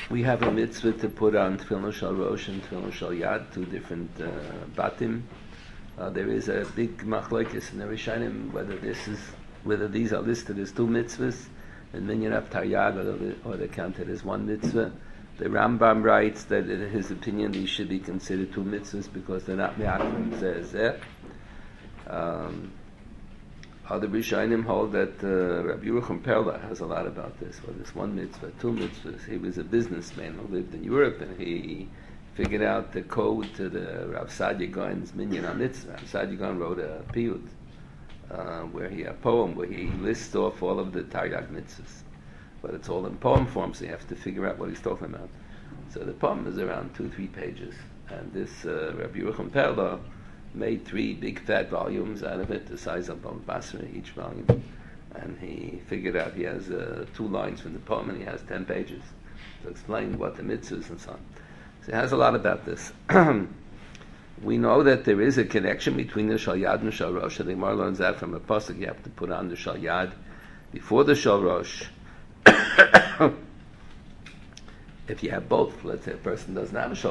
We have a mitzvah to put on Tefillin Shal Rosh and Tefillin Shal Yad, two different batim. There is a big machlokes in the Rishonim whether these are listed as two mitzvahs, and Minyan of Taryag, or they're counted as one mitzvah. The Rambam writes that in his opinion these should be considered two mitzvahs because they're not me'akrim zeh. Other Rishonim hold that Rabbi Yerucham Perla has a lot about this. Well, this one mitzvah, two mitzvahs. He was a businessman who lived in Europe, and he figured out the code to the Rav Sadia Gaon's Minyan HaMitzvah. Rav Sadia Gaon wrote a piyut, a poem where he lists off all of the Taryag mitzvahs. But it's all in poem form, so you have to figure out what he's talking about. So the poem is around 2-3 pages. And this Rabbi Yerucham Perla made 3 big fat volumes out of it, the size of Bam Basra, each volume. And he figured out he has 2 lines from the poem, and he has 10 pages to explain what the mitzvahs and so on. So he has a lot about this. We know that there is a connection between the Shal Yad and Shal Rosh. The Gemara learns that from a pasuk. You have to put on the Shal Yad before the Shal Rosh. If you have both, let's say a person doesn't have a Shal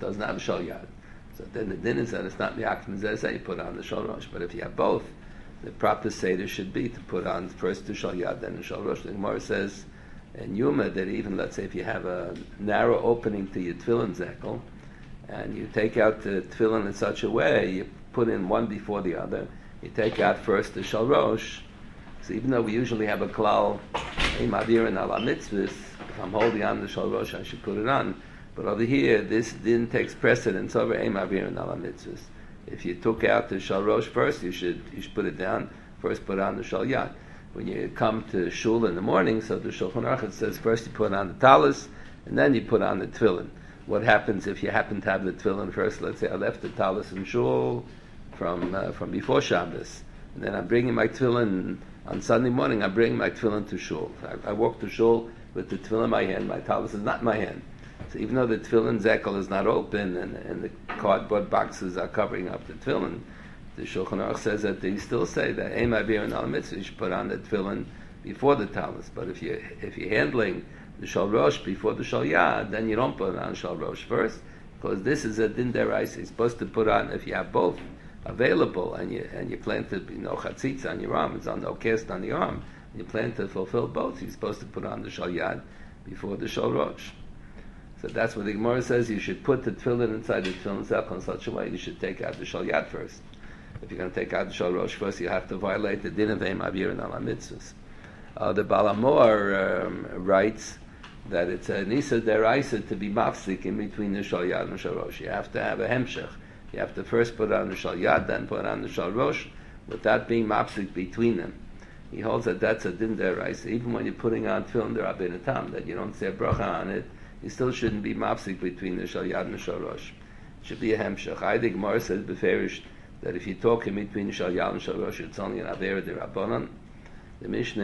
Yad, so then the din is that it's not Mi'akrim Zeh, you put on the Shal Rosh. But if you have both, the proper Seder should be to put on first the Shal Yad, then the Shal Rosh. The Gemara says in Yuma that even, let's say, if you have a narrow opening to your Tefillin Zekel, and you take out the Tefillin in such a way, you put in one before the other, you take out first the Shal Rosh. So even though we usually have a klal, Ein Ma'avirin ala mitzvahs, if I'm holding on the Shal Rosh, I should put it on. But over here, this din takes precedence over Ein Ma'avirin ala mitzvahs. If you took out the Shal Rosh first, you should put it down. First, put on the Shal Yad. When you come to shul in the morning, so the Shulchan Aruch says first you put on the talis, and then you put on the tefillin. What happens if you happen to have the tefillin first? Let's say I left the talis in shul from before Shabbos, and then I'm bringing my tefillin on Sunday morning. I bring my tefillin to shul. I walk to shul with the tefillin in my hand. My talis is not in my hand. So even though the tefillin zekel is not open and the cardboard boxes are covering up the tefillin, the Shulchan Aruch says that they still say that Ein Ma'avirin ala mitzvah, you should put on the tefillin before the talis. But if you're handling the Shal Rosh before the Shal Yad, then you don't put on Shal Rosh first, because this is a din deraisa. You're supposed to put on, if you have both available and you plan to be no chatzitza on your arm, it's on no cast on the arm, and you plan to fulfill both, you're supposed to put on the Shal Yad before the Shal Rosh. So that's what the Gemara says. You should put the tefillin inside the tefillin zekel in such a way you should take out the Shal Yad first. If you're going to take out the Shal Rosh first, you have to violate the din of Ein Ma'avirin ala mitzvahs. The Baal HaMaor writes that it's a nisa deraisa to be mafsik in between the Shal Yad and the Shal Rosh. You have to have a hemshech. You have to first put on the Shal Yad, then put on the Shal Rosh, without being mafsik between them. He holds that that's a din deraisa. Even when you're putting on tefillin derabbeinu tam, that you don't say a bracha on it, you still shouldn't be mafsik between the Shal Yad and the Shal Rosh. It should be a hemshech. I think Gemara says beferish that if you talk in between the Shal Yad and Shal Rosh, it's only an avera derabbanan. The Mishnah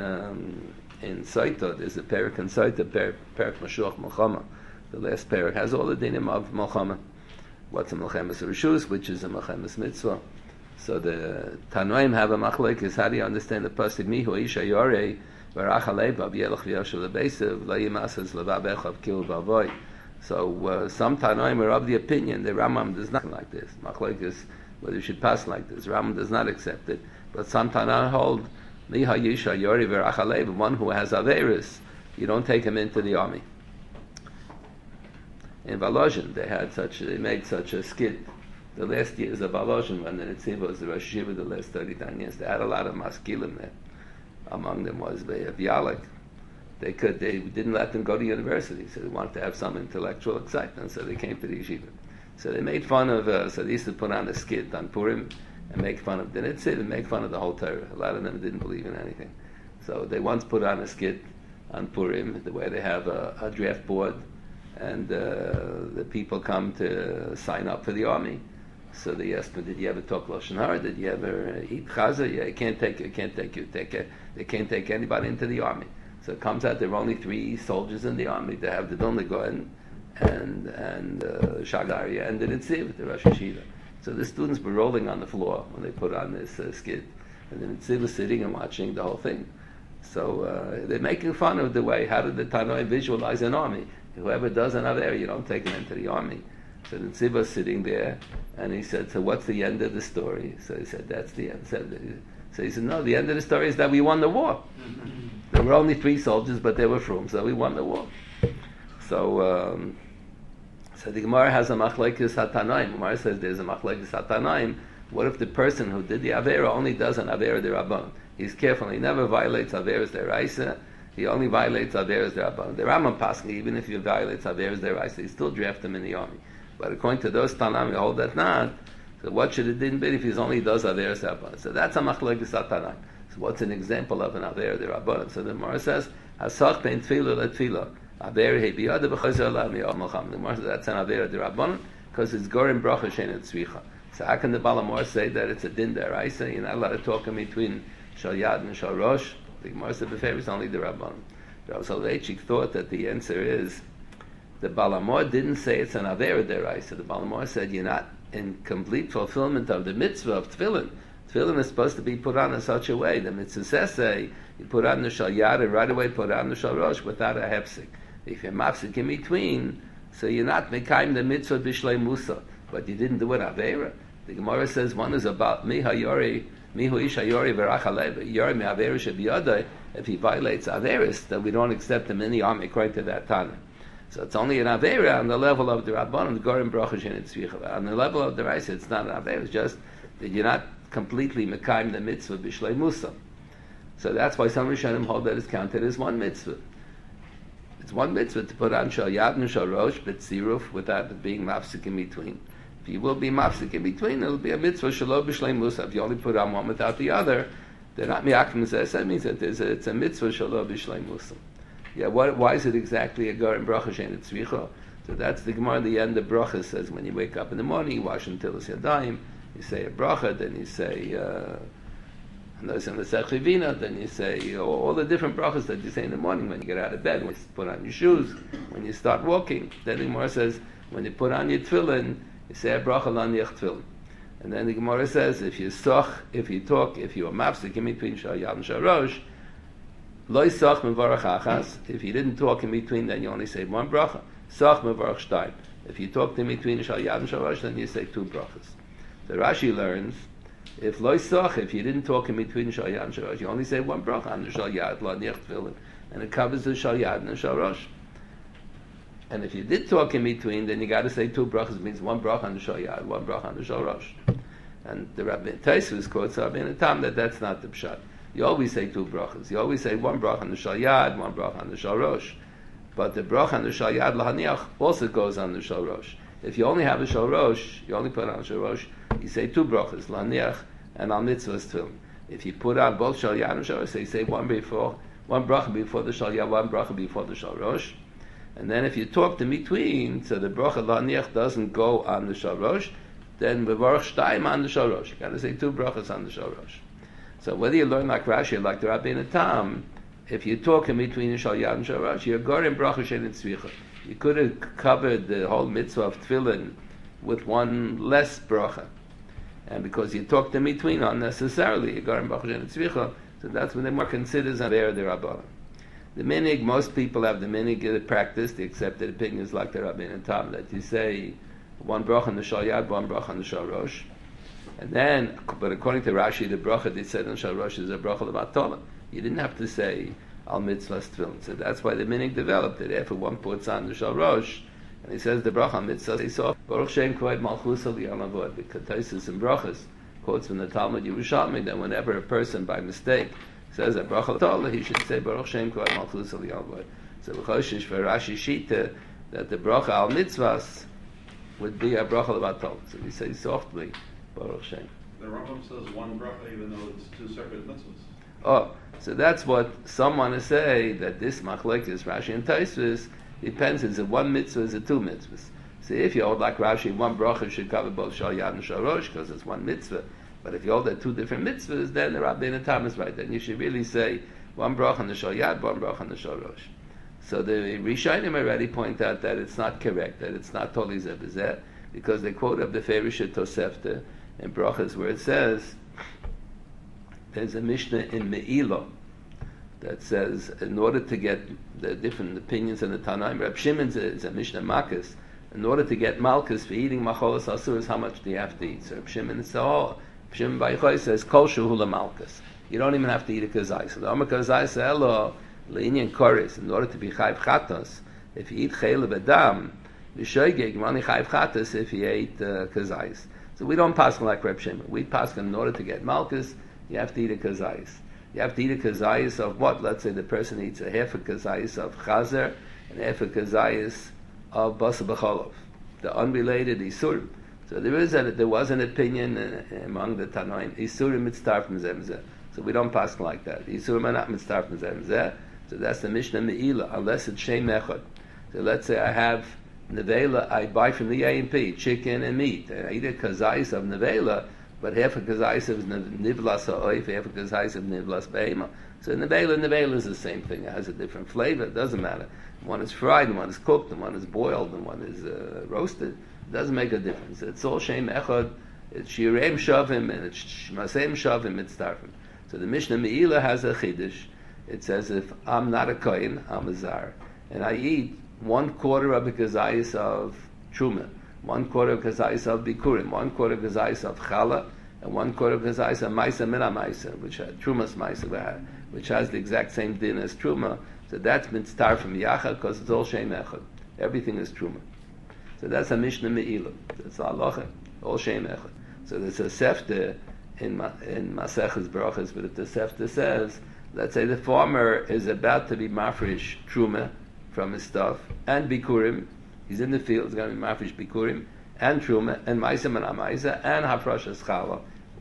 in Saita, there's a parak in Saita, parak Mashuach Melchama. The last parak has all the dinim of Melchama. What's a Melchemes Rishus, which is a Melchemes Mitzvah. So the Tanoim have a machlek, is how do you understand the pasuk, Mihu Isha Yorei, Varach Aleba, B'yelech V'yashav Lebesev, Layimasas Levabechav Kil Bavoy. So some Tanoim are of the opinion that Rambam does not like this. Machlek is whether you should pass like this. Rambam does not accept it. But some Tanoim hold, Miha Yisha Yori V'rachalev, one who has Averis, you don't take him into the army. In Volozhin, they made such a skit. The last years of Volozhin, when the Netziv was the Rosh Yeshiva, the last 39 years, they had a lot of maskilim there. Among them was Bialik. They didn't let them go to university, so they wanted to have some intellectual excitement, so they came to the yeshiva. So they made fun of, so they used to put on a skit on Purim, and make fun of the Netziv, and make fun of the whole Torah. A lot of them didn't believe in anything. So they once put on a skit on Purim, the way they have a draft board, and the people come to sign up for the army. So they asked me, did you ever talk Lashon Hara? Did you ever eat chaza? Yeah, they can't take anybody into the army. So it comes out there were only 3 soldiers in the army. They have the Vilna Gaon and Shagaria and the Netziv, the Rosh Yeshiva. So the students were rolling on the floor when they put on this skit, and the Netziv was sitting and watching the whole thing. So they're making fun of the way, how did the Tanoi visualize an army? Whoever does an Avera, you don't take him into the army. So the Tzibah was sitting there, and he said, so what's the end of the story? So he said, that's the end. So he said, no, the end of the story is that we won the war. There were only 3 soldiers, but they were from, so we won the war. So the Gemara has a machlekes hatanaim. Gemara says there's a machlekes hatanaim. What if the person who did the Avera only does an Avera derabbanan? He's careful, he never violates Averas deraisa. He only violates Averas derabbanan. The Rambam Paskin, even if he violates Averas deraisa, he still draft him in the army. But according to those Tanam, you hold that not. So what should it didn't be if he only does Averas derabbanan? So that's a machlekes hatanaim. So what's an example of an Avera derabbanan? So the Gemara says, Hasach pein tefillah letefillah. Avera he biyada b'chazer la miyam malcham. The Gemara says that's an Avera derabbanan because it's gorim bracha shein et tzvicha. So how can the Balamor say that it's a din deraisa? You're not allowed to talk in between Shal Yad and Shal Rosh. The Gemara said before it's only the Rabbanon. Rav Soloveitchik thought that the answer is the Balamor didn't say it's an Avera deraisa. The Balamor said you're not in complete fulfillment of the mitzvah of tefillin. Tefillin is supposed to be put on in such a way. The mitzvah says say you put on the Shal Yad and right away put on the Shal Rosh without a hefsek. If you're mafsik in between, so you're not mekayim the mitzvah b'shlei musa, but you didn't do it Avera. The Gemara says one is about mihu ish hayori v'rachalev yori me'avera shebiyadai. If he violates averis, then we don't accept him in the army according to that Tana. So it's only an avera on the level of the Rabbanon, the Gorim Bracha Shein et Tzvicha. On the level of the Raisa, it's not an avera. It's just that you're not completely mekayim the mitzvah b'shlei musa. So that's why some Rishonim hold that it's counted as one mitzvah. It's one mitzvah to put on shal yad and shal rosh b'tziruf without it being mafsik in between. If you will be mafsik in between, it'll be a mitzvah shelo b'shlei musa. If you only put on one without the other, they're not miyakim zeh. That means that it's a mitzvah shelo b'shlei musa. Yeah, why is it exactly a gar in bracha shein et tzvicha? So that's the Gemara. The end of bracha says when you wake up in the morning, you wash until it's yadayim, you say a bracha, then you say then you say all the different brachas that you say in the morning when you get out of bed, when you put on your shoes, when you start walking. Then the Gemara says when you put on your tefillin, you say a bracha laniach tefillin. And then the Gemara says if you talk, if you are mafsik in between shal yad and shal rosh, lo yisach mevarach achas. If you didn't talk in between, then you only say one bracha. Sach mevarach shtayim. If you talked in between shal yad and shal rosh, then you say 2 brachas. So Rashi learns if lo yisach, if you didn't talk in between shal yad and shal rosh, you only say one bracha on the shal yad laniach tefillin, and it covers the shal yad and the shal rosh. And if you did talk in between, then you got to say 2 brachas. It means 1 bracha on the shal yad, 1 bracha on the shal rosh. And the Rabbi Taisus quotes Rabbeinu Tam that that's not the pshat. You always say 2 brachas. You always say 1 bracha on the shal yad, 1 bracha on the shal rosh. But the bracha on the shal yad lahaniach also goes on the shal rosh. If you only have a shal rosh, you only put on a shal rosh, you say 2 brachas, lahaniach and al mitzvahs tefillin. If you put on both shal yad and shal rosh, so you say 1 bracha before the shal yad, 1 bracha before the shal rosh. And then if you talked in between, so the bracha laniach doesn't go on the shal rosh, then mevarach shtayim on the shal rosh. You got to say 2 brachas on the shal rosh. So whether you learn like Rashi or like the Rabbeinu Tam, if you talk in between the shal yad and shal rosh, you're gorim bracha shein et tzvicha. You could have covered the whole mitzvah of tefillin with 1 less bracha, and because you talked in between unnecessarily, you're gorim bracha shein et tzvicha. So that's when the more considers an avera derabbanan. The minig, most people have the minig practice, the accepted opinions like the Rabbeinu Tam, that you say 1 bracha on the shal yad, 1 bracha on the shal rosh. And then, but according to Rashi, the bracha they said on shal rosh is a bracha levatala. You didn't have to say al mitzvahs tefillin. So that's why the minig developed it. After one puts on the shal rosh, and he says the bracha al mitzvahs, he saw Baruch Shem Kvod Malchus Aliyam Avod. The Ketaisis and brachas quotes from the Talmud Yerushalmi that whenever a person by mistake says a bracha levatala, he should say Baruch Shem Kvod Malchus Aliyam Avod. So L'choshish for Rashi Shita that the bracha al mitzvahs would be a bracha levatala. So we say softly Baruch Shem. The Rambam says 1 bracha even though it's 2 separate mitzvahs. Oh, so that's what some want to say, that this machlekes Rashi and Tosfos depends, is it 1 mitzvah, is it 2 mitzvahs? So if you hold like Rashi, 1 bracha should cover both shal yad and shal rosh because it's 1 mitzvah. But if you hold that 2 different mitzvahs, then the Rabbeinu Tam is right. Then you should really say 1 bracha on the shal yad, 1 bracha on the shal rosh. So the Rishonim already point out that it's not correct, that it's not totally zeh, because they quote up the Ferisha Tosefta in brachas where it says, there's a Mishnah in Me'ilah that says in order to get the different opinions in the Tanaim, Reb Shimon's is a Mishnah Makis. In order to get Malkus for eating Macholas Asuras, how much do you have to eat? So Reb Shimon Shimon Bar Yochai says Kol Shehula Malkus. You don't even have to eat a kazai. So the Omer kazai says Elo Leinian Koris. In order to be Chayv Chatos, if you eat Chaylev Adam, Vishoygeg, you only Chayv Chatos if you ate kazais. So we don't pass like Reb Shimon. We pass in order to get Malkus, you have to eat a kazais. You have to eat a kazayis of what? Let's say the person eats a half a kazayis of chazer and half a kazayis of basa b'cholov. The unrelated isurim. So there was an opinion among the Tanoim. Isurim mitzvah from zemzeh. So we don't pass like that. Isurim are not mitzvah from zemzeh. So that's the Mishnah Me'ila, unless it's shem echad. So let's say I have nevela. I buy from the A&P chicken and meat. And I eat a kazayis of nevela. But half a kazais of nivlas ha'oif, half a kazais of nivlas be'ema. So nevela is the same thing. It has a different flavor. It doesn't matter. One is fried, and one is cooked, and one is boiled, and one is roasted. It doesn't make a difference. It's all shem echad. It's shireim shavim, and it's shmasem shavim, it's tarfim. So the Mishnah Me'ila has a chiddush. It says if I'm not a kohen, I'm a zar, and I eat 1/4 of a kazais of truma, 1/4 of kazais of bikurim, 1/4 of kazais of challah, and 1/4 of kazais of maisa mina maisa, which had trumas maisa, which has the exact same din as truma. So that's mitzvah from yachad because it's all shem echad. Everything is truma. So that's a Mishnah Me'ila. That's halacha, all shem echad. So there's a sefta in Maseches Brachas, but if the sefta says, let's say the farmer is about to be mafresh truma from his stuff and bikurim. He's in the field, he's going to be mafresh bikurim, and truma, and maisa and amaisa, and hafrashas challah,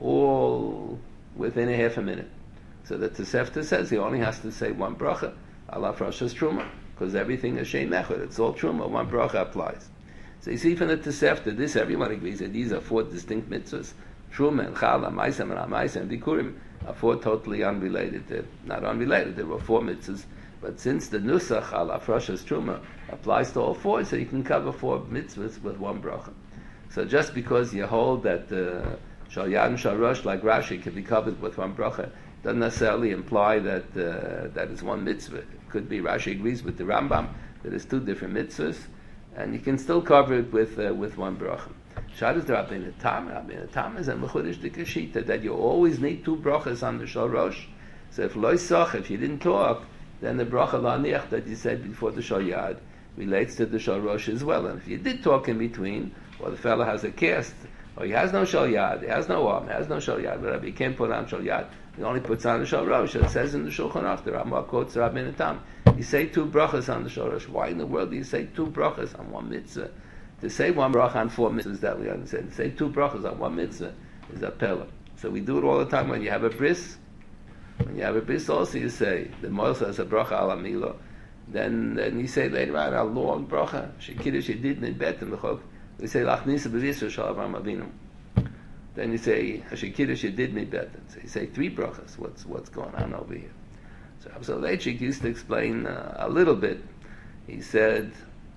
all within a half a minute. So the Tosefta says he only has to say one bracha, al hafrashas truma, because everything is shem echad, it's all truma, one bracha applies. So you see from the Tosefta, this everyone agrees that these are 4 distinct mitzvahs, truma and challah, maisa and amaisa, and bikurim, are 4 totally unrelated. They're not unrelated, there were 4 mitzvahs. But since the nusach al hafrashas truma applies to all 4, so you can cover 4 mitzvahs with one bracha. So just because you hold that shal yad and shal rosh like Rashi can be covered with one bracha, doesn't necessarily imply that that is one mitzvah. It could be Rashi agrees with the Rambam that it's 2 different mitzvahs, and you can still cover it with one bracha. Shadas the Rabbeinu Tam. Rabbeinu Tam is a mechudesh dikashita that you always need 2 brachas on the shal rosh. So if lo yisach, if you didn't talk, then the bracha la'aniach that you said before the shal yad relates to the shal rosh as well. And if you did talk in between, or the fellow has a cast, or he has no shal yad, he has no arm, he has no shal yad, but he can't put on shal yad, he only puts on the shal rosh. It says in the Shulchan Aruch, the Rambam quotes Rabbeinu Tam, you say 2 brachas on the shal rosh. Why in the world do you say 2 brachas on one mitzvah? To say one bracha on 4 mitzvahs that we understand, to say 2 brachas on one mitzvah is a pella. So we do it all the time when you have a bris. When you have a bris also you say, the Moel says a bracha ala milo. Then you say later on a long bracha, shekiddush yedid in betem l'chok. We say lachnisa b'visra shal Avraham Avinu. Then you say shekiddush yedid in betem. So you say 3 brachas. What's going on over here? So Rav Soloveitchik used to explain a little bit. He said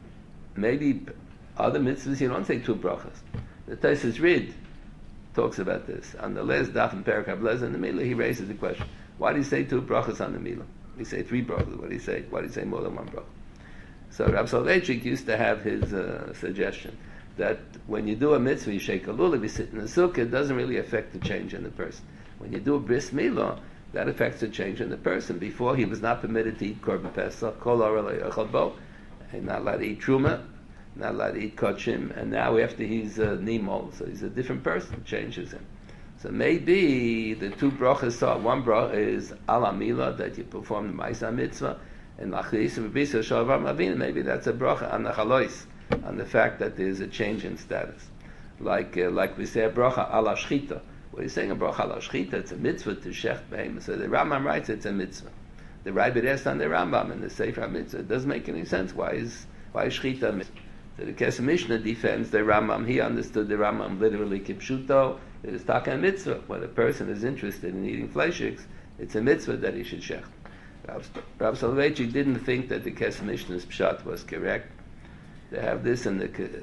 maybe other mitzvahs you don't say 2 brachas. The Tosfos Rid talks about this. On the last daf in Perek HaBlez in the middle, he raises the question: why do you say 2 brachas on the milah? We say 3 brachas. What do you say? Why do you say more than 1 bracha? So Rav Soloveitchik used to have his suggestion that when you do a mitzvah, you shake a lulav, you sit in the sukkah, it doesn't really affect the change in the person. When you do a bris milah, that affects the change in the person. Before, he was not permitted to eat korban pesach, kol orei echad bo, and not allowed to eat truma, not allowed to eat kachim, and now after he's nimol, so he's a different person, changes him. So maybe the 2 brachas are, 1 bracha is ala milah, that you perform the ma'isa mitzvah, and lachlis v'bisa shal Avraham Avinu, maybe that's a bracha on the chalois, on the fact that there's a change in status. Like we say a bracha ala shchita. What he's saying a bracha ala shchita, it's a mitzvah to shecht behem. So the Rambam writes it's a mitzvah. The Rebbe asked on the Rambam in the Sefer HaMitzvah, it doesn't make any sense. Why is shchita a mitzvah? So the Kesef Mishnah defends the Rambam. He understood the Rambam literally kipshuto. It is taka mitzvah. When a person is interested in eating fleishiks, it's a mitzvah that he should shecht. Rav Soloveitchik didn't think that the Kesef Mishnah's pshat was correct. They have this in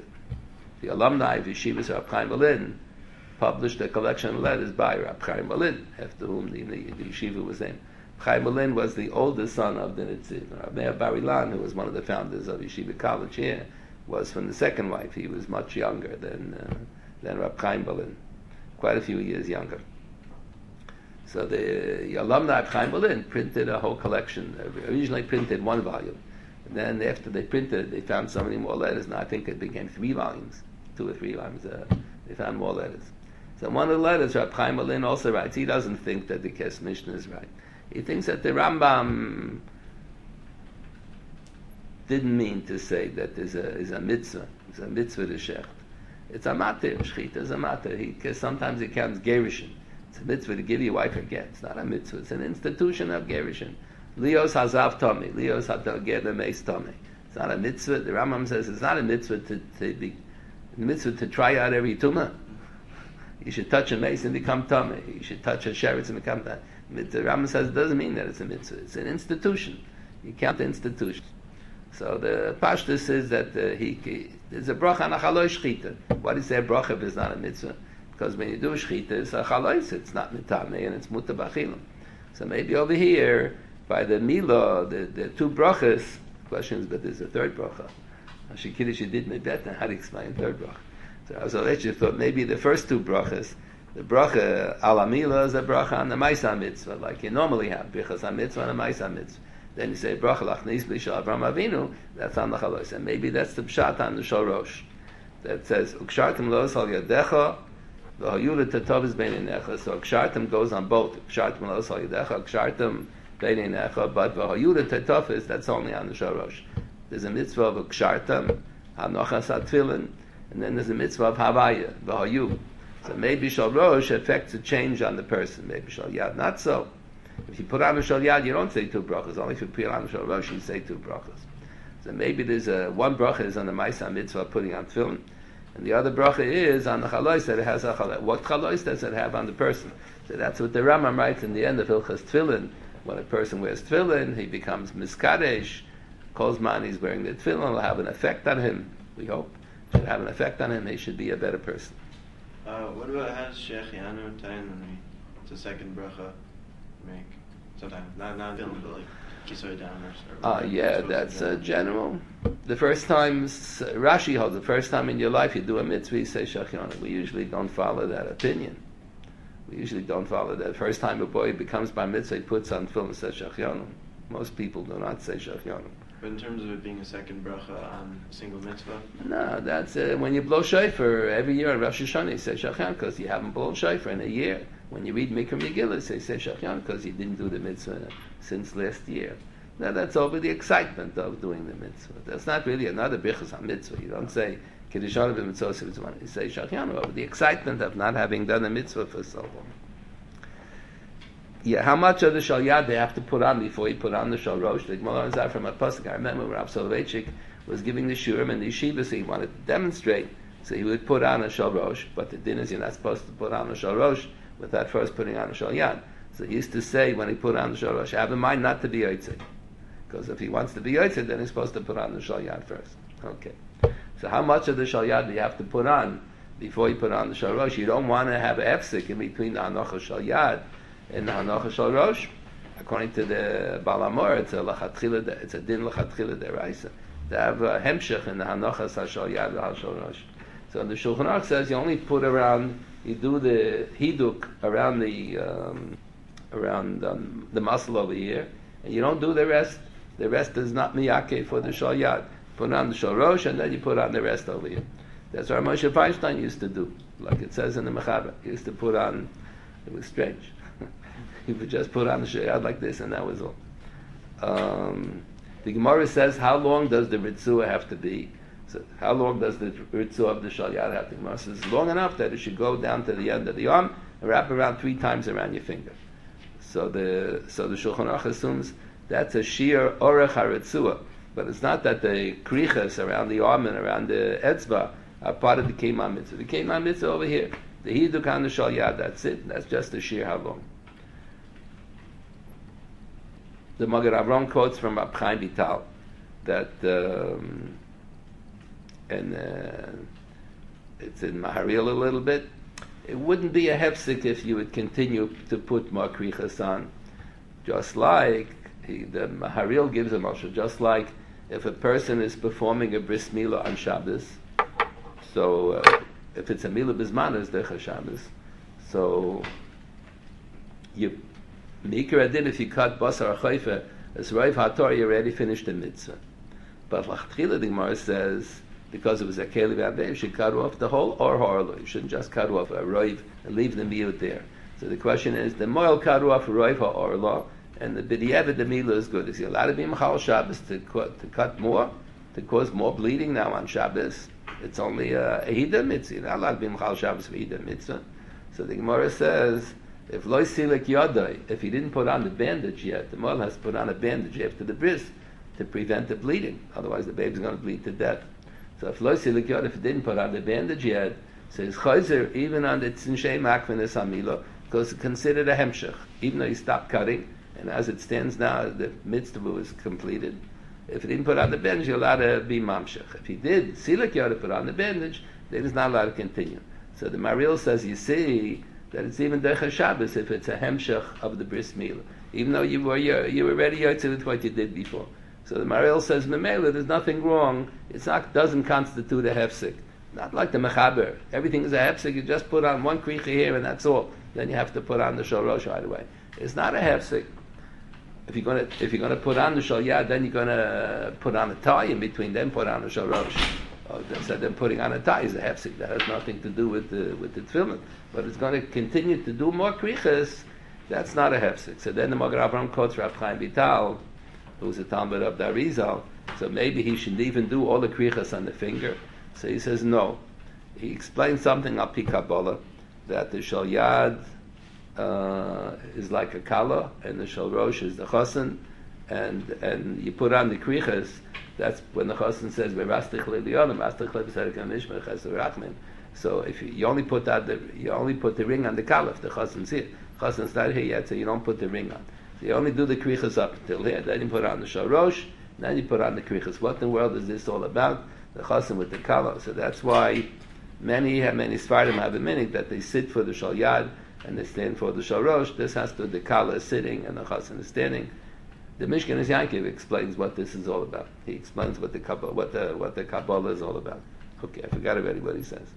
the alumni of Yeshivas Rav Chaim Berlin published a collection of letters by Rav Chaim Berlin, after whom the yeshiva was named. Chaim Berlin was the oldest son of the Nitziv. Rav Meir Bar Ilan, who was one of the founders of Yeshiva College here, was from the second wife. He was much younger than Rav Chaim Berlin, quite a few years younger. So the alumni of Chaim Berlin printed a whole collection. Originally printed one volume. And then after they printed it, they found so many more letters, and I think it became 3 volumes, 2 or 3 volumes. They found more letters. So one of the letters, Rav Chaim Berlin also writes, he doesn't think that the Kes Mishnah is right. He thinks that the Rambam didn't mean to say that there's a mitzvah. It's a mitzvah to shecht. It's a matter. Shechita is a matter. Sometimes it counts gerushin. It's a mitzvah to give your wife a get. It's not a mitzvah. It's an institution of gerushin. Lios hazav tomei. Lios hager meis tomei. It's not a mitzvah. The Rambam says it's not a mitzvah to try out every tumah. You should touch a mace and become tomei. You should touch a sheretz and become that. The Rambam says it doesn't mean that it's a mitzvah. It's an institution. You count the institution. So the Pashtus is that there's a bracha on a chaloi shchita. What is there bracha if it's not a mitzvah? Because when you do shchita, it's a chalois, it's not mitame, and it's muta b'achilim. So maybe over here, by the milah, the 2 brachas, questions, but there's a 3rd bracha. Shikiddush did me better. How to explain 3rd bracha? So I was already thought maybe the first 2 brachas, the bracha ala milah is a bracha on the maisa mitzvah, like you normally have, bichas ha mitzvah and a maisa mitzvah. Then you say bracha lachnis b'shal Avram Avinu. That's on the chalos, and maybe that's the pshat on the shorosh that says ukshartim lo sal yadecha v'hayula tatavis beinenecha. So ukshartim goes on both. Ukshartim lo sal yadecha, ukshartim beinenecha. But v'hayula tatavis, that's only on the shorosh. There's a mitzvah of ukshartim hanochas atfilin, and then there's a mitzvah of havaya v'hayu. So maybe shorosh affects a change on the person. Maybe shal yad not so. If you put on a shal yad, you don't say 2 brachas. Only if you put on a shal rosh, you say 2 brachas. So maybe there's one bracha is on the Maisa mitzvah putting on tefillin, and the other bracha is on the chalois that it has a chalois. What chalois does it have on the person? So that's what the Rambam writes in the end of Hilchas Tefillin. When a person wears tefillin, he becomes miskadesh. Kolzman he's wearing the tefillin will have an effect on him. We hope it should have an effect on him. He should be a better person. What about has Shechianu time? It's a second bracha. Make sometimes not film, but like kisoy down or yeah, that's general. The first time Rashi holds the first time in your life you do a mitzvah, you say Shechianu. We usually don't follow that opinion. We usually don't follow that. First time a boy becomes bar mitzvah, he puts on film and says Shechianu. Most people do not say Shechianu. But in terms of it being a second bracha on a single mitzvah? No, that's when you blow shofar every year on Rosh Hashanah, you say Shechianu because you haven't blown shofar in a year. When you read Mikra Megillah, say Shechianu because you didn't do the mitzvah since last year. Now that's over the excitement of doing the mitzvah. That's not really another bichus on mitzvah. You don't say Kiddushan b'mitzvah. You say Shechianu over the excitement of not having done a mitzvah for so long. Yeah, how much of the shal yad they have to put on before you put on the shal rosh? The Gemara is out from a pasuk. I remember Rav Soloveitchik was giving the shurim in the yeshiva, so he wanted to demonstrate. So he would put on a shal rosh, but the din is you're not supposed to put on a shal rosh without first putting on a shal yad. So he used to say when he put on the shal rosh, have in mind not to be yotzei, because if he wants to be yotzei, then he's supposed to put on the shal yad first. Okay. So how much of the shal yad do you have to put on before you put on the shal rosh? You don't want to have efsik in between the hanocha shal yad and the hanocha shal rosh. According to the Baal HaMaor, it's a din l'chatchila deraisa to have a hemshech in the hanocha shal yad and shal rosh. So the Shulchan Aruch says you only put around, you do the hiduk around the muscle over here, and you don't do the rest. The rest is not miyake for the shal yad. Put on the shal rosh, and then you put on the rest over here. That's what Moshe Feinstein used to do, like it says in the Mechaber. He used to put on. It was strange. He would just put on the shal yad like this, and that was all. The Gemara says, how long does the ritzua have to be? So how long does the ritzua of the shal yad have to be? The Gemara says long enough that it should go down to the end of the arm and wrap around 3 times around your finger. So the Shulchan Aruch assumes that's a sheer orech haritzua, but it's not that the krichas around the arm and around the etzba are part of the keimah mitzvah. The keimah mitzvah over here, the hiduk on the shal yad, that's it. That's just a sheer how long. The Magen Avraham quotes from Rab Chaim Vital that, it's in Maharil a little bit. It wouldn't be a hefsek if you would continue to put more krichas on, Just like the Maharil gives a mashal, just like if a person is performing a bris milah on Shabbos, so if it's a milah bismanas derech Shabbos, so you mikra adin if you cut basar chayfa as Rav Hator, you already finished the mitzvah. But Lachtrila the Gemara says because it was a keli v'aveh, you should cut off the whole or harlo. You shouldn't just cut off a roiv and leave the miyut there. So the question is, the moil cut off a roiv ha'orlo, and the b'diavad the milah is good. Is he allowed to be machal Shabbos to cut more, to cause more bleeding now on Shabbos? It's only a hida mitzvah. You're not allowed to be machal Shabbos for hida mitzvah. So the Gemara says, if loy silek yodai, if he didn't put on the bandage yet, the moil has to put on a bandage after the bris to prevent the bleeding. Otherwise, the baby's going to bleed to death. So if loy silek yodai, if he didn't put on the bandage yet, so his chayzer even on the tzinshay makvenes hamila, because it's considered a hemshech, even though he stopped cutting, and as it stands now, the mitzvah was completed. If he didn't put on the bandage, you're allowed to be mamshech. If he did silek yodai put on the bandage, then he's not allowed to continue. So the Maril says, you see, that it's even derech Shabbos if it's a hemshech of the bris milah, even though you were already yotze with what you did before. So the Maril says, Memela, there's nothing wrong. It's not doesn't constitute a hefsek. Not like the mechaber. Everything is a hefsek. You just put on one kricha here and that's all. Then you have to put on the shalosh right away. It's not a hefsek. If you're gonna put on the shalyad, then you're gonna put on a tie in between. Then put on the shalosh. So then putting on a tie is a hefsek. That has nothing to do with the tefillin. But it's going to continue to do more krichas. That's not a hefsek. So then the Magen Avraham quotes Rav Chaim Vital, who's a Talmud of the Arizal. So maybe he should even do all the krichas on the finger. So he says no. He explains something al pi Kabbalah, that the shalyad is like a kala and the shalrosh is the chosin, and you put on the krichas. That's when the chosin says "Verastich le'lionim, astich le'b'serek hamishmech chesed rachmin." So if you only put the ring on the kalaf, the chosin's here. Chosin's not here yet, so you don't put the ring on. So you only do the krichas up until here. Then you put on the shalosh. Then you put on the krichas. What in the world is this all about? The chosin with the kalaf. So that's why many Sfardim have a meaning that they sit for the shalyad and they stand for the shalosh. This has to the kala is sitting and the chosin is standing. The Mishkan Yankov explains what this is all about. He explains what the Kabbalah is all about. Okay, I forgot already what he says.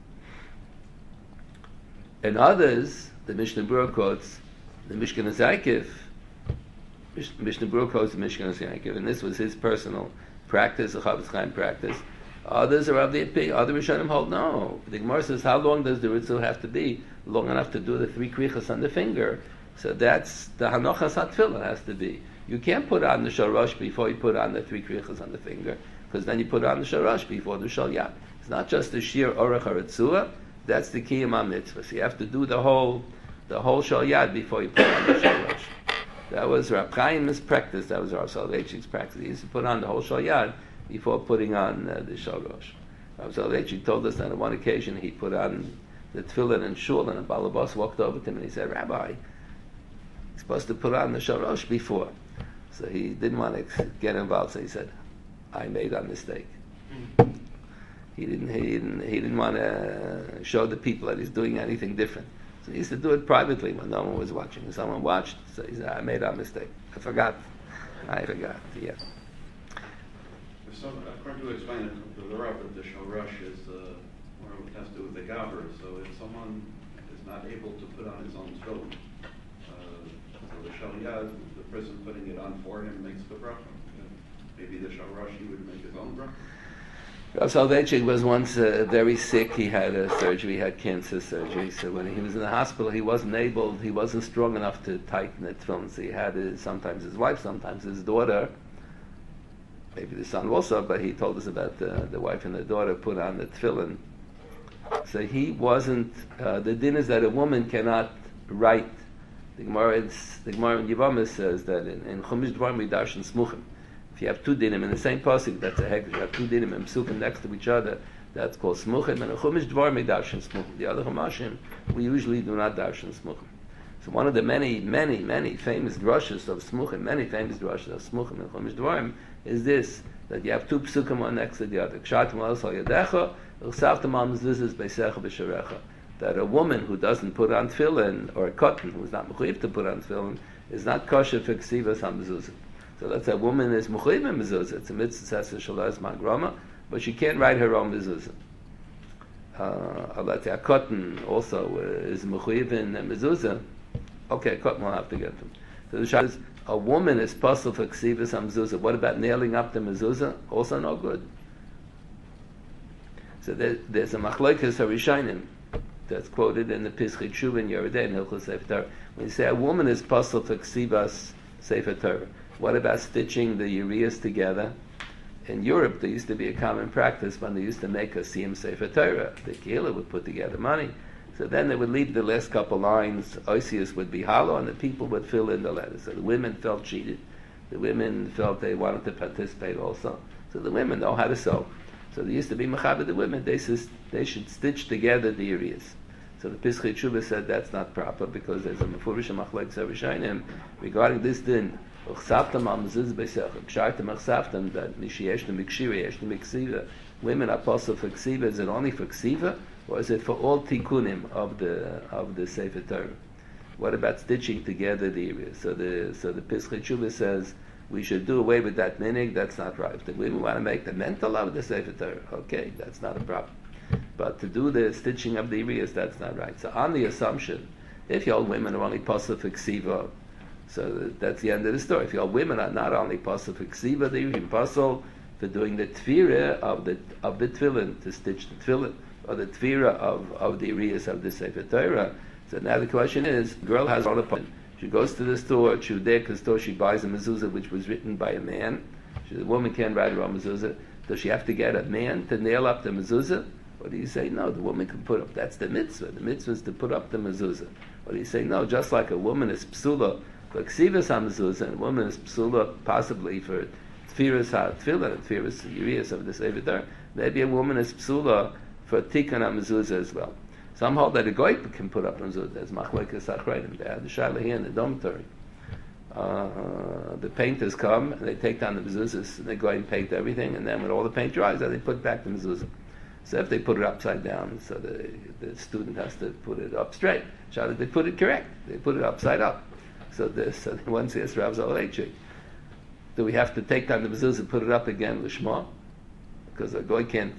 And others, the Mishnah Berurah quotes the Mishkan Yankov. Mishnah Berurah quotes the Mishkan Yankov, and this was his personal practice, a Chavetz Chaim practice. Others are of the opinion. Other Rishonim hold no. The Gemara says, how long does the Ritzel have to be? Long enough to do the 3 krichas on the finger. So that's the Hanochas HaTfilah has to be. You can't put on the shalosh before you put on the 3 krichas on the finger, because then you put on the shalosh before the shalyad. It's not just the shir orach haritzua. That's the kiyam mitzvah. So you have to do the whole shalyad before you put on the shalosh. That was Rab Chaim's practice. That was Rav Soloveitchik's practice. He used to put on the whole shalyad before putting on the shalosh. Rav Soloveitchik told us that on one occasion he put on the tefillin and shul, and a balabas walked over to him and he said, "Rabbi, you're supposed to put on the shalosh before." So he didn't want to get involved. So he said, "I made a mistake." He didn't want to show the people that he's doing anything different. So he used to do it privately when no one was watching. If someone watched, so he said, "I made a mistake. I forgot." Yeah. So, according to explain the Rav of the shalosh is or it has to do with the gaber. So if someone is not able to put on his own tefillin, so the shalyad, the person putting it on for him makes the bracha. Maybe the shalosh he would make his own bracha. Rav Soloveitchik was once very sick. He had a surgery, he had cancer surgery. So when he was in the hospital, he wasn't strong enough to tighten the tefillin. So he had sometimes his wife, sometimes his daughter, maybe the son also, but he told us about the wife and the daughter put on the tefillin. So he wasn't, the din is that a woman cannot write. The Gemara in Yevamah says that in Chumash Dvarim we darshan smuchim. If you have 2 dinim in the same pasuk, that's a hekdesh. You have 2 dinim and psukim next to each other, that's called smuchim. And in Chumash Dvarim we darshan smuchim. The other Chumashim, we usually do not darshan smuchim. So one of the many famous drushes of smuchim, in Chumash Dvarim, is this, that you have 2 psukim one next to the other. That a woman who doesn't put on tefillin, or a cotton who's not mechuyev to put on tefillin, is not kosher for ksivas hamezuzah. So let's say a woman is mechuyev in mezuzah. It's a mitzvah says shalos magrama, but she can't write her own mezuzah. Let's say a cotton also is mechuyev in mezuzah. Okay, cotton will have to get them. So the shah is a woman is possible for ksivas hamezuzah. What about nailing up the mezuzah? Also no good. So there's a machlokes harishonim that's quoted in the Pischei Teshuva in Yoreh De'ah in Hilchos Sefer Torah. When you say a woman is possible for ksivas Sefer Torah, what about stitching the ureas together? In Europe, there used to be a common practice when they used to make a siyum Sefer Torah. The kehillah would put together money. So then they would leave the last couple lines, Osius would be hollow, and the people would fill in the letters. So the women felt cheated. The women felt they wanted to participate also. So the women know how to sew. So there used to be mechaber the women, they should stitch together the areas. So the Pischei Teshuva said that's not proper because there's a mefurish machlokes harishonim regarding this din. Uchsaftam al mezuzah b'sech. Kshartam uchsaftam that nishiyeshnu mikshira yeshnu miksiva. Women are possible for ksiva. Is it only for ksiva, or is it for all tikkunim of the Sefer Torah? What about stitching together the areas? So the Pischei Teshuva says we should do away with that minig. That's not right. If the women want to make the mental of the Sefer Torah, okay, that's not a problem. But to do the stitching of the areas, that's not right. So on the assumption, if your women are only possible for ksiva, so that's the end of the story. If your women are not only possible for ksiva, they're even possible for doing the tefira of the tefillin, to stitch the tefillin, or the tefira of the areas of the Sefer Torah. So now the question is, the girl has her own appointment. She goes to the store, Chudeka store, she buys a mezuzah which was written by a man. The woman can't write her own mezuzah. Does she have to get a man to nail up the mezuzah? Or do you say, no, the woman can put up, that's the mitzvah. The mitzvah is to put up the mezuzah. Or do you say, no, just like a woman is psula for ksivas ha-mezuzah, and a woman is psula possibly for tfiras ha-tfilah, tfiras yiriyas of the Sefer Torah, maybe a woman is psula for tikkun ha-mezuzah as well. Some hold that a goy can put up a mezuzah. There's machlokes achreidim. They have the shaila here in the dormitory. The painters come, and they take down the mezuzahs, and they go and paint everything, and then when all the paint dries, then they put back the mezuzah. So if they put it upside down, so the student has to put it up straight. Shall they put it correct? They put it upside up. So one says, Rav Zolaichik, do we have to take down the mezuzah and put it up again l'shma? Because a goy can't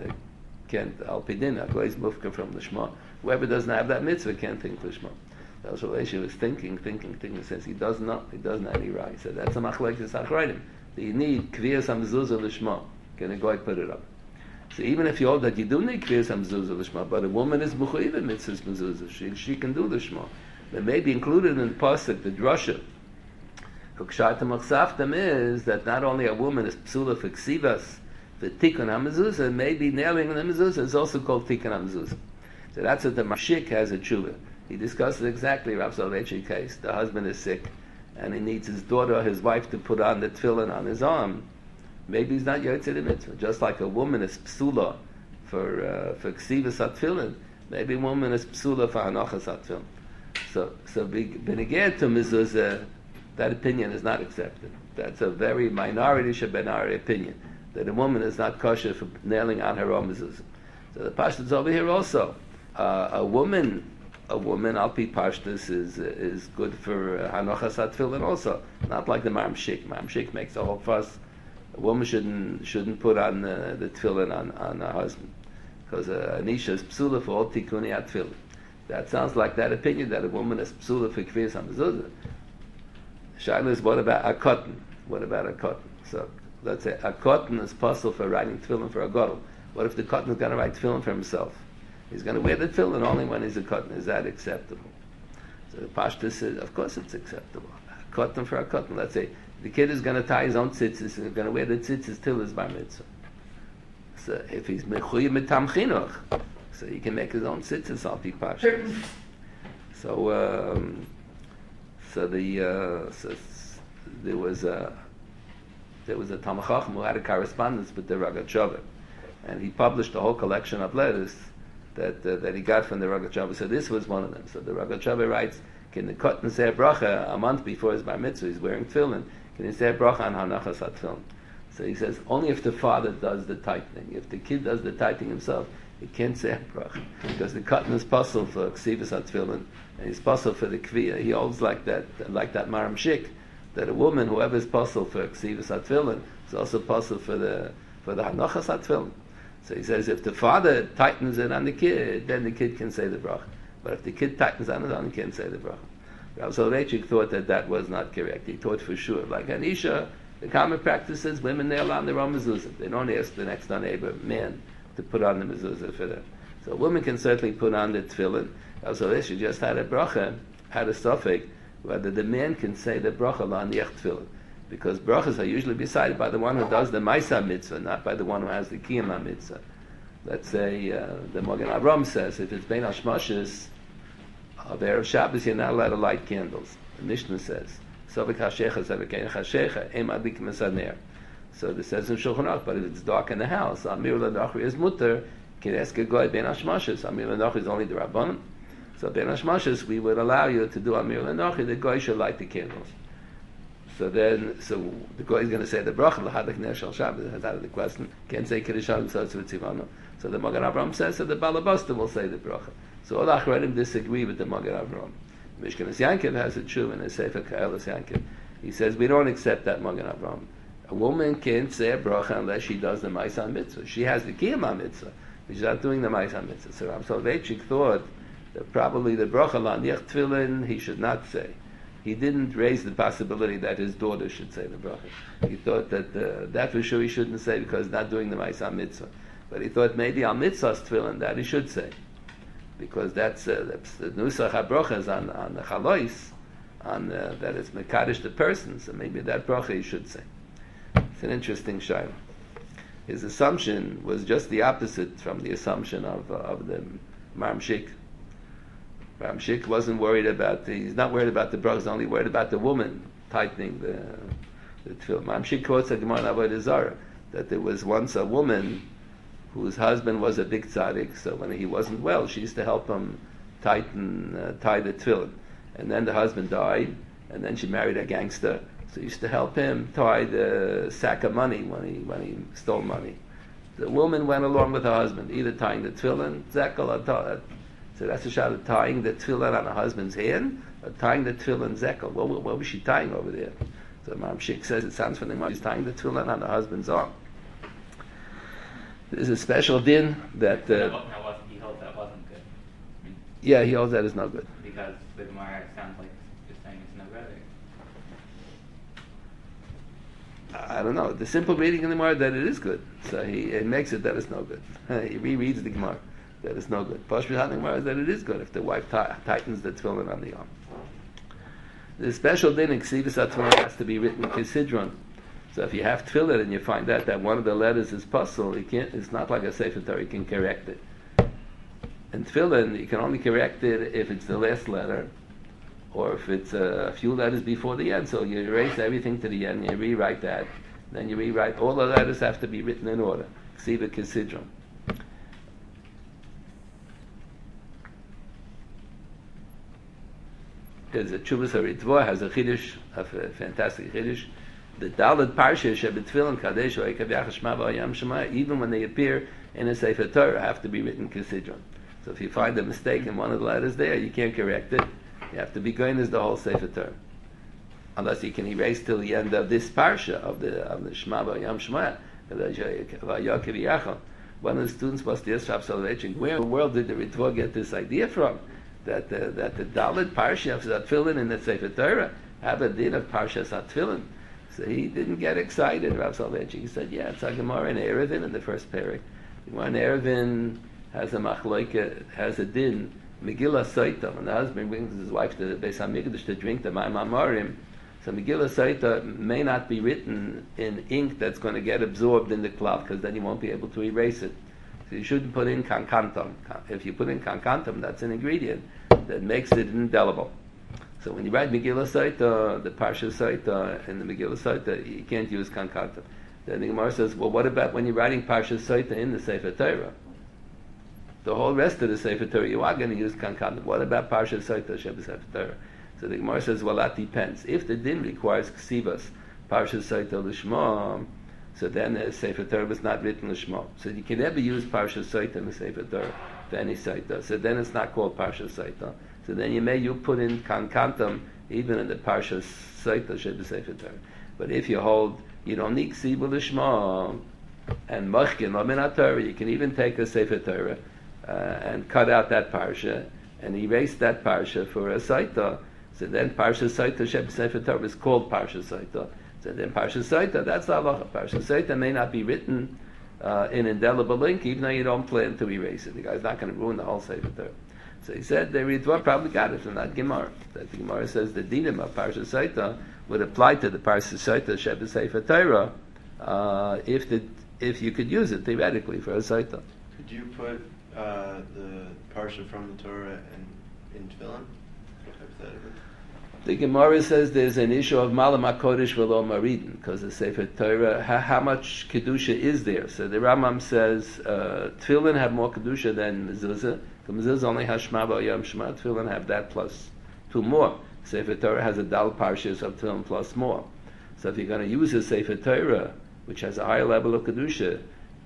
al pidin, a goy is mufka from l'shma. Whoever doesn't have that mitzvah can't think l'shma. Rav Zolaichik was thinking, and says he doesn't have any right. He said that's a machlokes achreidim. You need kviyas ha-mezuzah l'shma. Can a goy put it up? So even if you hold that you do need kviyas ha-mezuzah l'shma, but a woman is mechuyev in mitzvahs mezuzah, she can do the shma. But maybe included in the pasuk, the drasha, Hukshartam achsaftam is that not only a woman is psula for ksivas, for tikkun ha-mezuzah, maybe nailing the mezuzah is also called tikkun ha-mezuzah. So that's what the Mashik has a tshuva. He discusses exactly Rav Soloveitchik's case. The husband is sick, and he needs his daughter or his wife to put on the tefillin on his arm. Maybe he's not yotzei the mitzvah. Just like a woman is psula for ksivas ha-tefillin, maybe a woman is psula for hanachas ha-tefillin. So beneged to mezuzah, that opinion is not accepted. That's a very minority shabenari opinion, that a woman is not kosher for nailing on her own mezuzah. So the pashtus over here also. A woman al pi pashtus is good for hanachas ha-tefillin also. Not like the Maram Shik makes a whole fuss. A woman shouldn't put on the tefillin on her husband, because anisha is psula for all tikkuni ha-tefillin. That sounds like that opinion that a woman is psula for kviyas ha-mezuzah. Shaila is, what about a cotton? What about a cotton? So let's say a cotton is possible for writing tefillin for a gadol. What if the cotton is going to write tefillin for himself? He's going to wear the tefillin only when he's a cotton. Is that acceptable? So the pashtus says, of course it's acceptable. A cotton for a cotton. Let's say the kid is going to tie his own tzitzis and is going to wear the tzitzis till his bar mitzvah. So if he's mechuyev mitam chinuch, so he can make his own tzitzis al pi pashtus. So there was a Talmid Chacham who had a correspondence with the Rogatchover, and he published a whole collection of letters that he got from the Rogatchover. So this was one of them. So the Rogatchover writes, "Can the cotton say a bracha a month before his bar mitzvah? He's wearing tefillin. Can he say a bracha on hanachas ha-tefillin?" So he says only if the father does the tightening. If the kid does the tightening himself, he can't say a bracha because the cotton is possible for ksivas atfilin, and he's possible for the kviya. He holds like that Maram Shik, that a woman, whoever is possible for ksivas atfilin, is also possible for the hanochas atfilin. So he says if the father tightens it on the kid, then the kid can say the bracha. But if the kid tightens on it, he can't say the bracha. Rav Soloveitchik thought that was not correct. He thought for sure. Like Anisha, the common practice is women nail on their own mezuzah. They don't ask the next door neighbor, man, to put on the mezuzah for them. So a woman can certainly put on the tefillin. Rav Soloveitchik just had a bracha, had a suffix, whether the man can say the bracha on the tefillin. Because brachas are usually decided by the one who does the Maisa mitzvah, not by the one who has the Kiyama mitzvah. Let's say the Magen Avram says, if it's Bein Hashmashis of Erev Shabbos, you're not allowed to light candles. The Mishnah says, Sovek Hashecha, Sovek Hashecha, Em Adik Mesaner. So this says in Shulchan Aruch, but if it's dark in the house, Amir L'Nachri is mutter, can ask a guy Bein Hashmashis. Amir L'Nachri is only the Rabbanim. So Bein Hashmashis, we would allow you to do Amir L'Nachri, the guy should light the candles. So the guy is going to say the bracha l'hadak ner shel Shabbos. That's out of the question. Can't say kiddush halim tzotz v'tzivano. So the Magen Avraham says that the balabasta will say the bracha. So all achronim disagree with the Magen Avraham. Mishkanas Yankiv has a tshuva in his Sefer Ka'elas Yankiv. He says we don't accept that Magen Avraham. A woman can't say a bracha unless she does the Ma'asan mitzvah. She has the Kiyama mitzvah, but she's not doing the Ma'asan mitzvah. So Rav Soloveitchik thought that probably the bracha l'aniach tefillin he should not say. He didn't raise the possibility that his daughter should say the bracha. He thought that for sure he shouldn't say because he's not doing the Ma'asan mitzvah. But he thought maybe al mitzvah's tefillin that he should say, because that's the nusach habrachas on the chalois, that it's mekadosh the person. So maybe that bracha he should say. It's an interesting shayla. His assumption was just the opposite from the assumption of the Maram Shik. Maram Shik wasn't worried about he's not worried about the bracha, he's only worried about the woman tightening the tefillin. Maram Shik quotes a Gemara in Avodah Zarah that there was once a woman whose husband was a big tzaddik, so when he wasn't well, she used to help him tie the tefillin. And then the husband died, and then she married a gangster, so he used to help him tie the sack of money when he stole money. The woman went along with her husband, either tying the tefillin, zekel, or so that's a shot of tying the tefillin on her husband's hand, or tying the tefillin zekel. What was she tying over there? So Maram Shik says it sounds funny. She's tying the tefillin on her husband's arm. There's a special din that. He holds that wasn't good. Yeah, he holds that is no good. Because the Gemara sounds like it's saying it's no good. I don't know. The simple reading in the Gemara that it is good. So he makes it that it's no good. He rereads the Gemara that it's no good. Pashtus the Gemara is that it is good if the wife tightens the tefillin on the arm. The special din in Ksivas HaTefillin has to be written Kisidron. So if you have tefillin and you find out that one of the letters is puzzle, it's not like a Sefer Torah, you can correct it. And tefillin, you can only correct it if it's the last letter, or if it's a few letters before the end. So you erase everything to the end, you rewrite that, then you rewrite, all the letters have to be written in order. Ksiva Kisidron. There's a Chuvas HaRitvah, has a Chiddush, a fantastic Chiddush. The Daled Parsha Shebetfilin Kadesh Oikav Yachashma V'Ayam Shema, even when they appear in a Sefer Torah, have to be written Kisidron. So if you find a mistake in one of the letters there, you can't correct it. You have to be going as the whole Sefer Torah, unless you can erase till the end of this Parsha of the Shema V'Ayam Shema. One of the students was the Rav Soloveitchik. Where in the world did the Ritvah get this idea from? That the Daled Parsha of Tefillin in the Sefer Torah have a din of Parsha Tefillin. So he didn't get excited, Rav Soloveitchik. He said, yeah, it's a Gemara in Erevin in the first parak. The Gemara in Erevin has a machloike, has a din, Megillah Saita, when the husband brings his wife to the Beis HaMikdash to drink the Mayim HaMarim. So Megillah Saita may not be written in ink that's going to get absorbed in the cloth, because then you won't be able to erase it. So you shouldn't put in kankantam. If you put in kankantam, that's an ingredient that makes it indelible. So when you write Megillah Saita, the Parsha Saita, and the Megillah Saita, you can't use kankantam. Then the Gemara says, well, what about when you're writing Parsha Saita in the Sefer Torah? The whole rest of the Sefer Torah, you are going to use kankantam. What about Parsha Saita, Sefer Torah? So the Gemara says, well, that depends. If the din requires ksivas, Parsha Saita Lishma, So then the Sefer Torah was not written Lishma. So you can never use Parsha Saita in the Sefer Torah for any Saita. So then it's not called Parsha Saita. So then you put in Kankantam even in the Parsha Saita should be Sefer Torah. But if you hold you don't need Ksibu Lishma and Machkin Lamin Torah, you can even take a Sefer Torah and cut out that Parsha and erase that Parsha for a Saita. So then Parsha Saita Sheb Sefer Torah is called Parsha Saita. So then Parsha Saita, that's the halacha. Parsha Saita may not be written in indelible ink, even though you don't plan to erase it. The guy's not going to ruin the whole Sefer Torah. So he said the Ritva probably got it from that Gemara. That the Gemara says the dinim of Parsha Saita would apply to the Parsha Saita Sheb Sefer Torah if you could use it theoretically for a Saita. Could you put the Parsha from the Torah in Tefillin? Hypothetically? The Gemara says there's an issue of Malam HaKodesh v'lo Maridin, because the Sefer Torah, how much Kedusha is there? So the Rambam says Tefillin have more Kedusha than Mezuzah. The Mezuzah only has Shema V'Yom Shema. Tefillin have that plus 2 more. Sefer Torah has a Dal Parshas of Tefillin plus more. So if you're going to use a Sefer Torah, which has a higher level of Kedusha,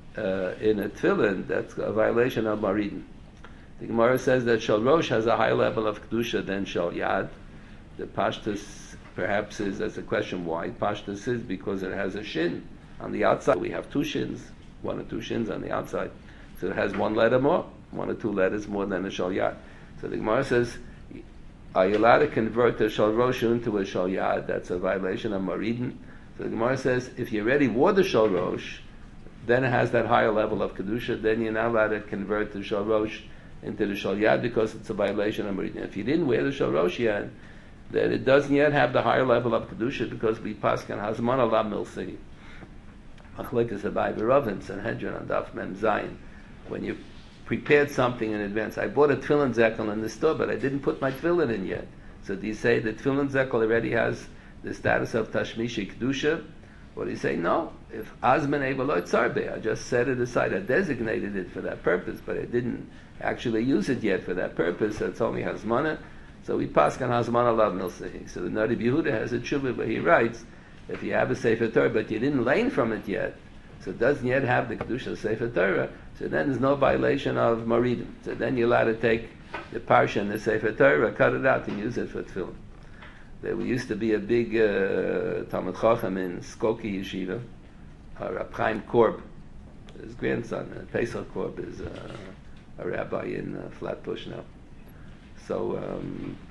in a Tefillin, that's a violation of Maridin. The Gemara says that Shal Rosh has a higher level of Kedusha than Shal Yad. The Pashtus perhaps is, that's a question why. Pashtus is because it has a shin on the outside. We have 2 shins, 1 or 2 shins on the outside. So it has 1 letter more, 1 or 2 letters more than a Shal Yad. So the Gemara says, are you allowed to convert the Shal Rosh into a Shal Yad? That's a violation of Maridin. So the Gemara says, if you already wore the Shal Rosh, then it has that higher level of Kedusha, then you're not allowed to convert the Shal Rosh into the Shal Yad because it's a violation of Maridin. If you didn't wear the Shal Rosh yet, then it doesn't yet have the higher level of Kedusha because we paskan Hazman Allah Milsi. Machlekes Abai B'Ravim, Sanhedrin on Daf Mem Zayin. When you prepared something in advance, I bought a tefillin zekel in the store, but I didn't put my tefillin in yet. So do you say the tefillin zekel already has the status of Tashmishi Kedusha? Or do you say, no, if Azman Evelot Sarbe, I just set it aside, I designated it for that purpose, but I didn't actually use it yet for that purpose, so it's only Hazmana. So we pass on Hazmana Lav Milsehi. So the Nadi Yehuda has a tshuva where he writes, if you have a Sefer Torah, but you didn't lane from it yet, so it doesn't yet have the Kedusha of Sefer Torah, so then there's no violation of Maridim. So then you're allowed to take the Parsha and the Sefer Torah, cut it out and use it for Tefillin. There used to be a big Talmud Chacham in Skokie Yeshiva, Rab Chaim Korb, his grandson, Pesach Korb, is a rabbi in Flatbush now. So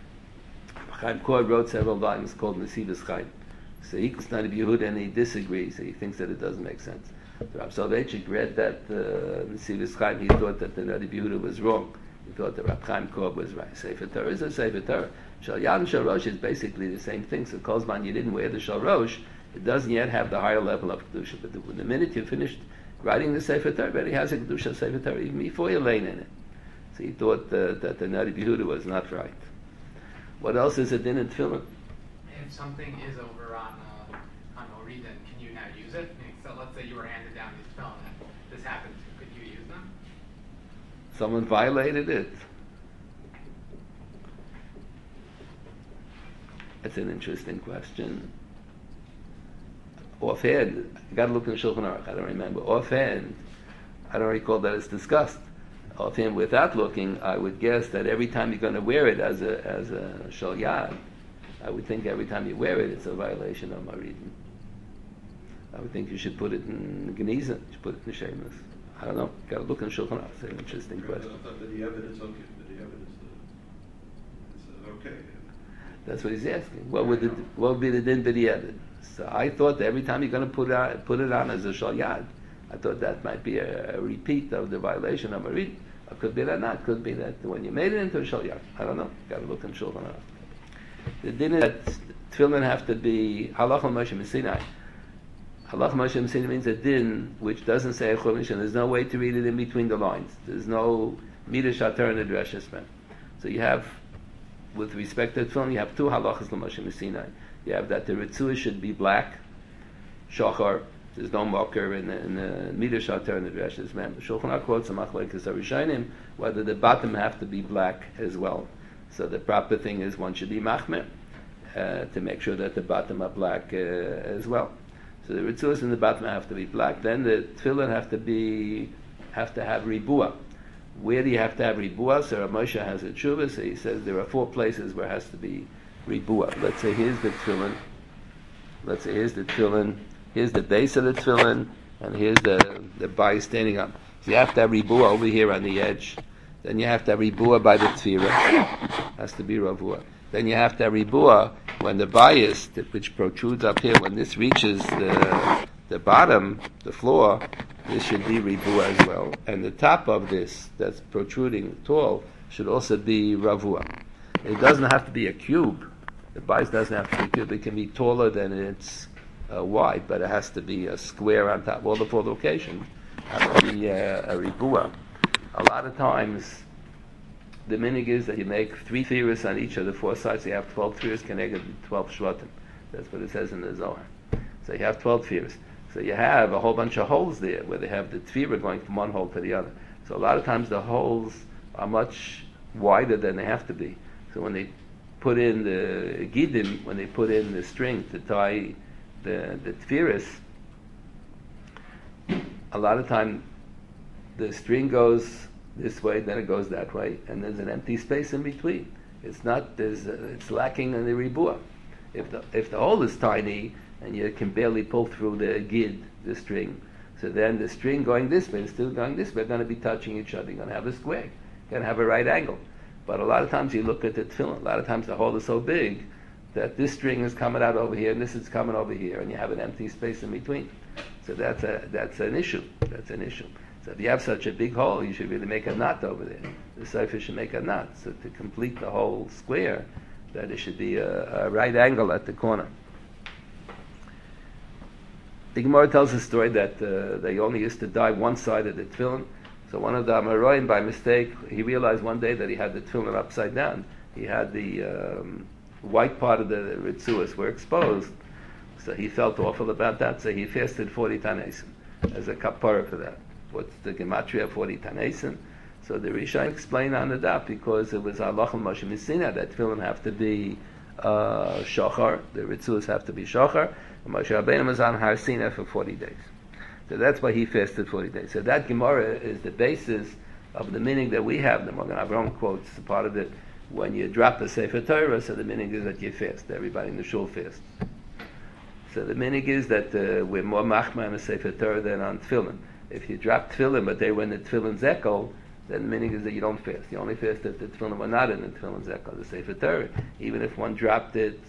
Chaim Korb wrote several volumes called Nesivos Chaim. So he was not a Yehud and he disagrees. He thinks that it doesn't make sense. So Rab Soloveitchik read that Nesivos Chaim. He thought that the Nadi Yehuda was wrong. He thought that Rab Chaim Korb was right. Sefer Torah is a Sefer Torah. Shal Yad and Shal Rosh is basically the same thing. So Kozman, you didn't wear the Shal Rosh, it doesn't yet have the higher level of Kedusha. But the minute you finished writing the Sefer Torah, it already has a Kedusha Sefer Torah, even before you lay in it. So he thought that the Nadi Yehuda was not right. What else is it in Tefillin? If something is over on Oridin, can you now use it? So let's say you were handed down these Tefillin and this happened. Could you use them? Someone violated it. That's an interesting question. Offhand, I got to look in the Shulchan Aruch. I don't remember. Offhand, I don't recall that it's discussed. Offhand, without looking, I would guess that every time you're going to wear it as a Shal Yad, I would think every time you wear it, it's a violation of Maridin. I would think you should put it in Geniza, you should put it in Shemus. I don't know. Got to look in the Shulchan Aruch. It's an interesting question. I thought that the evidence okay. The evidence is okay. That's what he's asking. What would be the din b'di'evid? So I thought that every time you're going to put it on as a Shal Yad, I thought that might be a repeat of the violation of Marid. Or could be that not. Could be that when you made it into a Shal Yad. I don't know. Got to look in Shulchan Aruch. The din is that tefillin have to be halach Moshe Sinai. Halach Moshe Sinai means a din which doesn't say a chumash, and there's no way to read it in between the lines. There's no midrash atar and a drashes. So you have, with respect to tefillin, you have 2 halachas l'Moshe Sinai. You have that the ritzua should be black, shachar. There's no marker in the midrash atar and the drashes. The Shulchan Aruch quotes a machlekes harishonim whether the bottom have to be black as well. So the proper thing is one should be machmer to make sure that the bottom are black as well. So the ritzuas in the bottom have to be black. Then the tefillin have to have ribua. Where do you have to have ribua? So Rav Moshe has a tshuva, so he says there are 4 places where it has to be ribua. Let's say here's the tefillin. Let's say here's the tefillin. Here's the base of the tefillin, and here's the bai standing up. So you have to have ribua over here on the edge. Then you have to have ribua by the tefira. Has to be ravua. Then you have to have ribua when the bias, which protrudes up here, when this reaches the bottom, the floor, this should be ribua as well. And the top of this, that's protruding tall, should also be ravua. It doesn't have to be a cube. The bias doesn't have to be a cube. It can be taller than its wide, but it has to be a square on top. All the 4 locations have to be a ribua. A lot of times, the minig is that you make 3 tefillas on each of the 4 sides. So you have 12 tefillas connected to 12 shvatim. That's what it says in the Zohar. So you have 12 tefillas. So you have a whole bunch of holes there where they have the tefillah going from one hole to the other. So a lot of times the holes are much wider than they have to be. So when they put in the gidim, when they put in the string to tie the tefillas, a lot of time the string goes this way, then it goes that way, and there's an empty space in between. It's lacking in the ribua. If the hole is tiny and you can barely pull through the gid, the string, so then the string going this way, the string going this way, are going to be touching each other. You're going to have a square. You're going to have a right angle. But a lot of times you look at the tefillin, a lot of times the hole is so big that this string is coming out over here and this is coming over here, and you have an empty space in between. So that's an issue. That's an issue. So if you have such a big hole, you should really make a knot over there. The sefer should make a knot. So to complete the whole square, that it should be a right angle at the corner. The Gemara tells a story that they only used to dye one side of the tefillin. So one of the Amoraim, by mistake, he realized one day that he had the tefillin upside down. He had the white part of the ritzuas were exposed. So he felt awful about that, so he fasted 40 tanesim as a kapara for that. What's the gematria of 40 tanesim? So the Rishonim explained on the daf, because it was halach Moshe Messina that tefillin have to be shachar, the ritzuas have to be shachar, and Moshe Rabbeinu was on Har Sinai for 40 days. So that's why he fasted 40 days. So that Gemara is the basis of the meaning that we have. The Magen Avraham quotes part of it, when you drop the Sefer Torah, so the meaning is that you fast. Everybody in the shul fasts. So the meaning is that we're more machma on the Sefer Torah than on tefillin. If you drop tefillin, but they were in the tefillin zekel, then the meaning is that you don't fast. You only fast if the tefillin were not in the tefillin zekel, the Sefer Torah. Even if one dropped it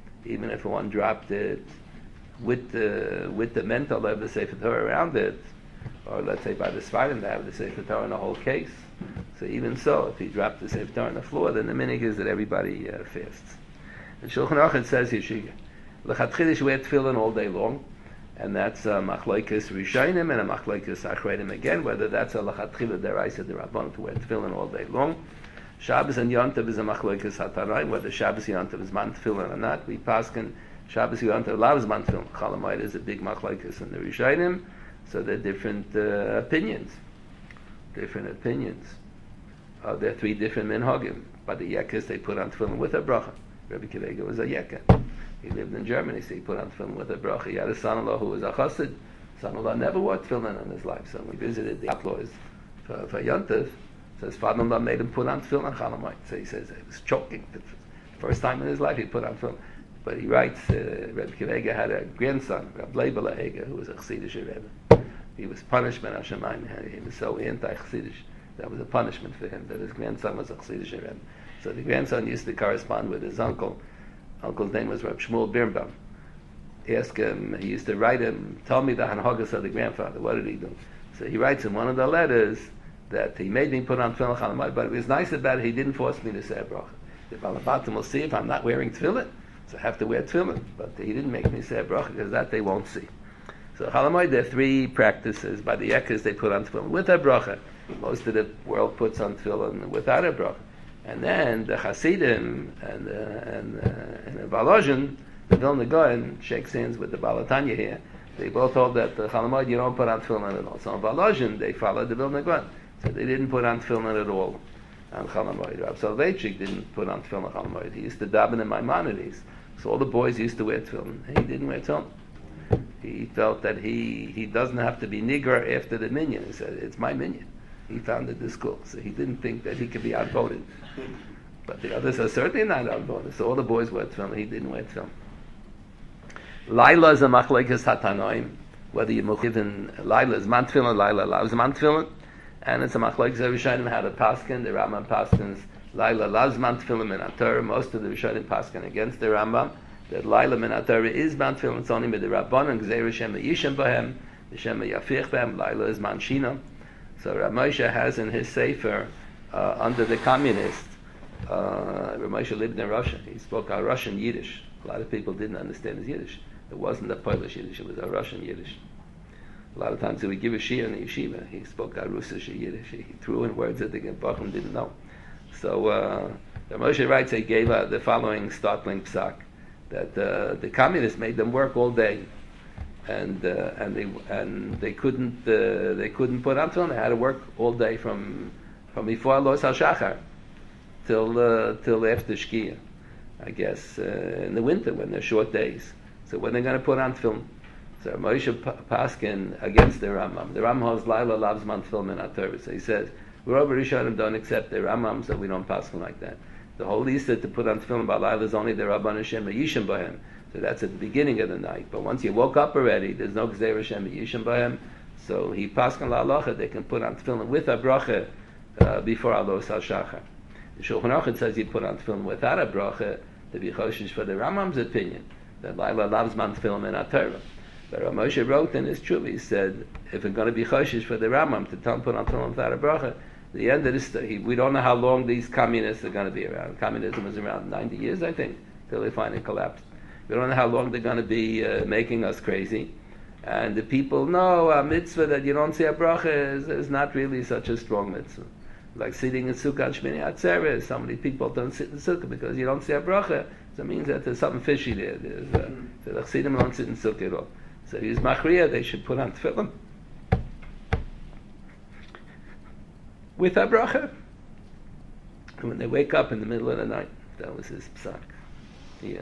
with the mental of the Sefer Torah around it, or let's say by the Sfarim, they have the Sefer Torah in the whole case. So even so, if you drop the Sefer Torah on the floor, then the meaning is that everybody fasts. And Shulchan Aruch it says here, L'chatchila you wear tefillin all day long, and that's a machlokes rishonim and a machlokes achreinim again, whether that's a l'chatchila deraisa derabbanan to wear tefillin all day long. Shabbos and Yontav is a machlokes hatanaim, whether Shabbos and Yontav is man tefillin or not. We paskin Shabbos and Yontav allows man tefillin. Chalamayit is a big machlokes in the rishonim, so there are different opinions. There are 3 different minhagim. By the Yekkes, they put on tefillin with a bracha. Rabbi Akiva Eiger was a Yekke. He lived in Germany, so he put on tefillin with a bracha. He had a son-in-law who was a chassid. Son-in-law never wore tefillin in his life. So when we visited the outlaws for Yontav, so his father-in-law made him put on tefillin Chalamayit. So he says he was choking. The first time in his life he put on tefillin. But he writes, Rabbi Akiva Eiger had a grandson, Rabbi Leibel Eiger, who was a Chassidish Rebbe. He was punished by Hashemayim. He was so anti-Chassidish. That was a punishment for him, that his grandson was a Chassidish Rebbe. So the grandson used to correspond with his uncle. Uncle's name was Reb Shmuel Birnbaum. He used to write him, tell me the hanhagas of the grandfather. What did he do? So he writes in one of the letters that he made me put on tefillin chalamayit, but it was nice about it, he didn't force me to say a bracha. The Balabatim will see if I'm not wearing tefillin, so I have to wear tefillin. But he didn't make me say a bracha, because that they won't see. So chalamayit, there are 3 practices. By the Yekkes, they put on tefillin with a bracha. Most of the world puts on tefillin without a bracha. And then the Hasidim and the Volozhin, the Vilna Gaon shakes hands with the Balatanya here. They both hold that the Chalamayit you don't put on tefillin at all. So in Volozhin they followed the Vilna Gaon, so they didn't put on tefillin at all on Chalamayit. Rav Soloveitchik didn't put on tefillin on Chalamayit. He used to daven in Maimonides, so all the boys used to wear tefillin. He didn't wear tefillin. He felt that he doesn't have to be nigger after the minyan. He said, it's my minyan. He founded the school, so he didn't think that he could be outvoted. But the others are certainly not outvoted. So all the boys wear tefillin, he didn't wear tefillin. Laila is a machlekes hatanoim. Whether you mukhiv Laila is man tefillin, Laila loves man tefillin, and it's a machlekes Rishonim how to paskin. The Rambam paskins Laila loves man tefillin min haTorah. Most of the Rishonim paskin against the Rambam that Laila min haTorah is man tefillin. It's only with the Rabbanon gzeir Shem yishem bahem, the Shem yafich bahem. Laila is man shina. So Rav Moshe has in his sefer under the communists. Rav Moshe lived in Russia. He spoke a Russian Yiddish. A lot of people didn't understand his Yiddish. It wasn't a Polish Yiddish, it was a Russian Yiddish. A lot of times he would give a shiur in the yeshiva. He spoke a Russian Yiddish. He threw in words that the Bachim didn't know. So Rav Moshe writes, he gave the following startling psak, that the communists made them work all day, and they couldn't put on tefillin. They had to work all day from before Los HaShachar till after Shkia, I guess, in the winter when they're short days. So when they're going to put on tefillin, so Moshe paskin against the Rambam. The Rambam holds Laila loves man tefillin in haTorah. So he says we're over Rishonim don't accept the Rambam, so we don't paskin like that. The whole Easter to put on tefillin by Laila is only the Rabban Hashem Yishim Bahem. So that's at the beginning of the night. But once you woke up already, there's no Gzeir Hashem Yishim Bahem. So he paskin la halacha, they can put on tefillin with a bracha before Alos HaShachar. The Shulchan Aruch says you put on tefillin without a bracha to be choshish for the Rambam's opinion that Laila loves man tefillin in haTorah. But Rav Moshe wrote in his tshuva, he said, if it's going to be choshish for the Rambam to tell him put on tefillin without a bracha, the end of this, we don't know how long these communists are going to be around. Communism was around 90 years, I think, till they finally collapsed. We don't know how long they're going to be making us crazy. And the people know a mitzvah that you don't say a bracha is not really such a strong mitzvah. Like sitting in Sukkot Shmini Atzeres, so many people don't sit in Sukkah because you don't say a bracha. So it means that there's something fishy there. So the Chassidim don't sit in Sukkah at all. So he's machriya, they should put on tefillin with a bracha when they wake up in the middle of the night. That was his psak. Yeah.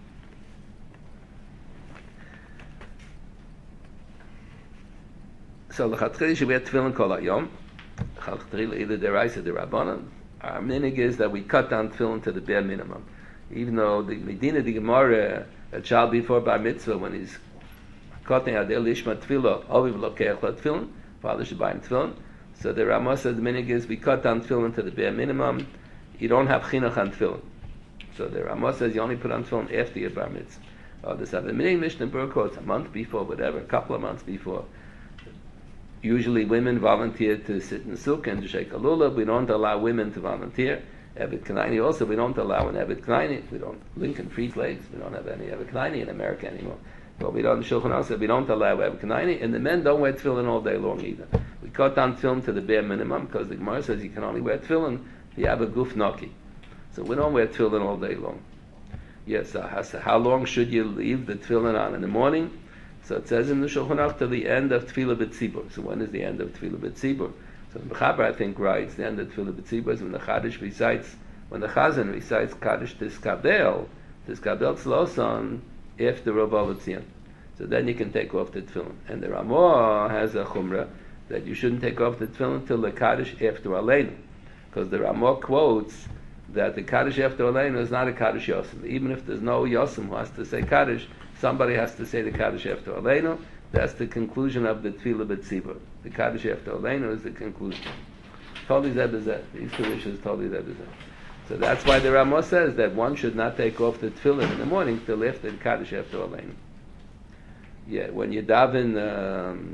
So l'chatchila should wear tefillin kol hayom. L'chatchila either deraisa the Rabbanan. Our minig is that we cut down tefillin to the bare minimum. Even though the Medina, the Gemara, a child before bar mitzvah, when he's cutting adel lishma tefillah, aviv lokeach tefillin, father should buy him tefillin. So the Ramah says the minig is we cut down tefillin to the bare minimum. You don't have chinuch on tefillin. So the Ramah says you only put on tefillin after your bar mitzvah. This other minig Mishnah Berurah quotes a month before, whatever, a couple of months before. Usually women volunteer to sit in sukkah and to shake a lulav. We don't allow women to volunteer. Evet Kanaini also, we don't allow an Evet Kanaini. We don't, Lincoln Free Slaves, we don't have any Evet Kanaini in America anymore. But we don't, Shulchan Aruch said we don't allow Evet Kanaini, and the men don't wear tefillin all day long either. We cut down tefillin to the bare minimum, because the Gemara says you can only wear tefillin if you have a guf naki. So we don't wear tefillin all day long. Yes, so how long should you leave the tefillin on in the morning? So it says in the Shulchan Aruch to the end of Tefillah B'tzibur. So when is the end of Tefillah B'tzibur? So the Mechaber, I think, writes the end of Tefillah B'tzibur is when the Chadash recites, when the Chazan recites Kaddish Tiskabel Tzloson after Rav Avotzion. So then you can take off the tefillin. And the Ramah has a chumrah that you shouldn't take off the tefillin till the Kaddish after Aleinu. Because the Ramah quotes that the Kaddish after Aleinu is not a Kaddish Yosem. Even if there's no Yosem who has to say Kaddish, somebody has to say the Kaddish after Aleinu. That's the conclusion of the Tefillah B'tzibur. The Kaddish after Aleinu is the conclusion. Totally Zebezet. These two wishes totally Zebezet. So that's why the Ramah says that one should not take off the tefillin in the morning till after the Kaddish after Aleinu. Yeah, when you daven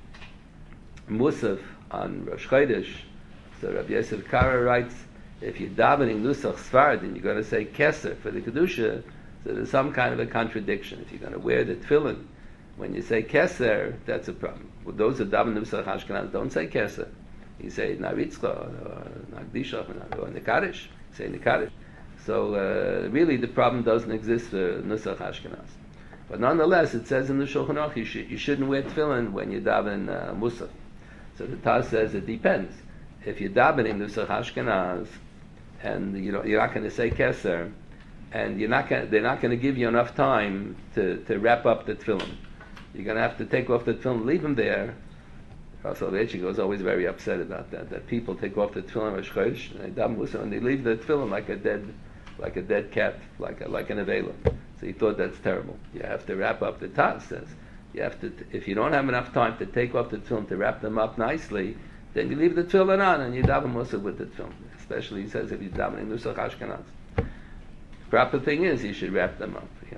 Musaf on Rosh Chodesh, so Rabbi Yosef Kara writes, if you're davening Nusach Sfard and you're going to say Keser for the Kedusha, so there's some kind of a contradiction. If you're going to wear the tefillin, when you say Keser, that's a problem. Well, those who daven Nusach Ashkenaz don't say Keser. You say Naritzcha or Nagdisha or Nekadish. Say Nekadish. So really the problem doesn't exist for Nusach Ashkenaz. But nonetheless, it says in the Shulchan Aruch you shouldn't wear tefillin when you daven Musaf. So the Taz says it depends. If you're davening Nusach Ashkenaz and you're not going to say Keser, and they're not going to give you enough time to wrap up the tefillin. you're going to have to take off the tefillin, leave them there. Rav Soloveitchik was always very upset about that people take off the tefillin Rosh Chodesh, and they daven Musaf, and they leave the tefillin like a dead cat, like an avela. So he thought that's terrible. You have to wrap up. The Taz says you have to. If you don't have enough time to take off the tefillin to wrap them up nicely, then you leave the tefillin on and you daven Musaf with the tefillin. Especially, he says, if you daven in Nusach Ashkenaz. The proper thing is you should wrap them up. Yeah.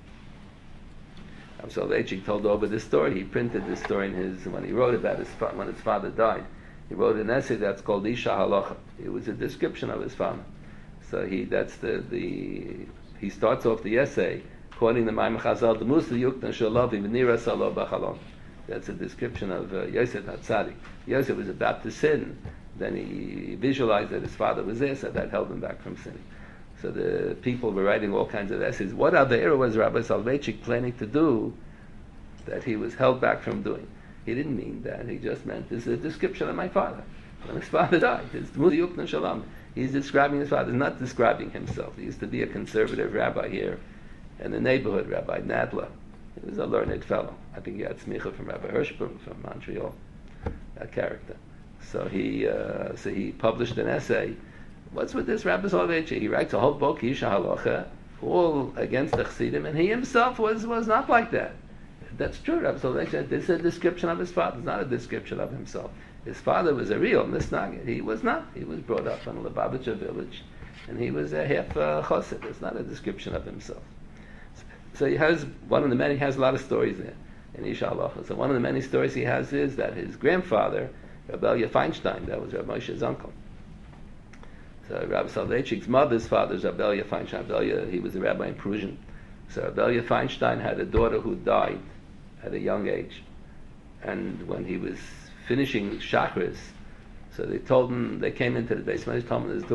Rav Soloveitchik told over this story. He printed this story in when he wrote about when his father died. He wrote an essay that's called Isha Halacha. It was a description of his father. So he starts off the essay quoting the Maimon Chazal, the Musa Yukna Shalavi V'nira Salo B'Chalon. That's a description of Yosef HaTzadik. Yosef was about to sin. Then he visualized that his father was there, so that held him back from sinning. So the people were writing all kinds of essays. What other error was Rabbi Soloveitchik planning to do that he was held back from doing? He didn't mean that. He just meant this is a description of my father. When his father died, it's Mudiyuk and Shalom. He's describing his father. He's not describing himself. He used to be a conservative rabbi here in the neighborhood, Rabbi Nadler. He was a learned fellow. I think he had smicha from Rabbi Hirschbaum from Montreal, that character. So he published an essay. What's with this Rabbi Soloveitchik? He writes a whole book, Isha Halacha, all against the Chassidim, and he himself was not like that. That's true, Rabbi Soloveitchik. This is a description of his father. It's not a description of himself. His father was a real misnagid. He was not. He was brought up in a Lubavitcher village, and he was a half chassid. It's not a description of himself. So he has he has a lot of stories there in Isha Halacha. So one of the many stories he has is that his grandfather, Rabbi Elia Feinstein, that was Rabbi Moshe's uncle. So Rabbi Soloveitchik's mother's father is Rabbi Elia Feinstein. Rabbi Elia, he was a rabbi in Prussian. So Rabbi Elia Feinstein had a daughter who died at a young age. And when he was finishing Shachris, so they came into the basement, they told him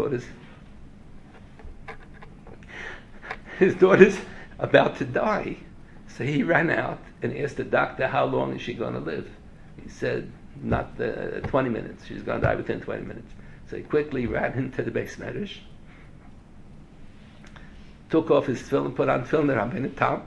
his daughter's about to die. So he ran out and asked the doctor, how long is she going to live? He said, not 20 minutes. She's going to die within 20 minutes. So he quickly ran into the Beis Medrash, took off his tefillin, put on tefillin Rabbeinu Tam.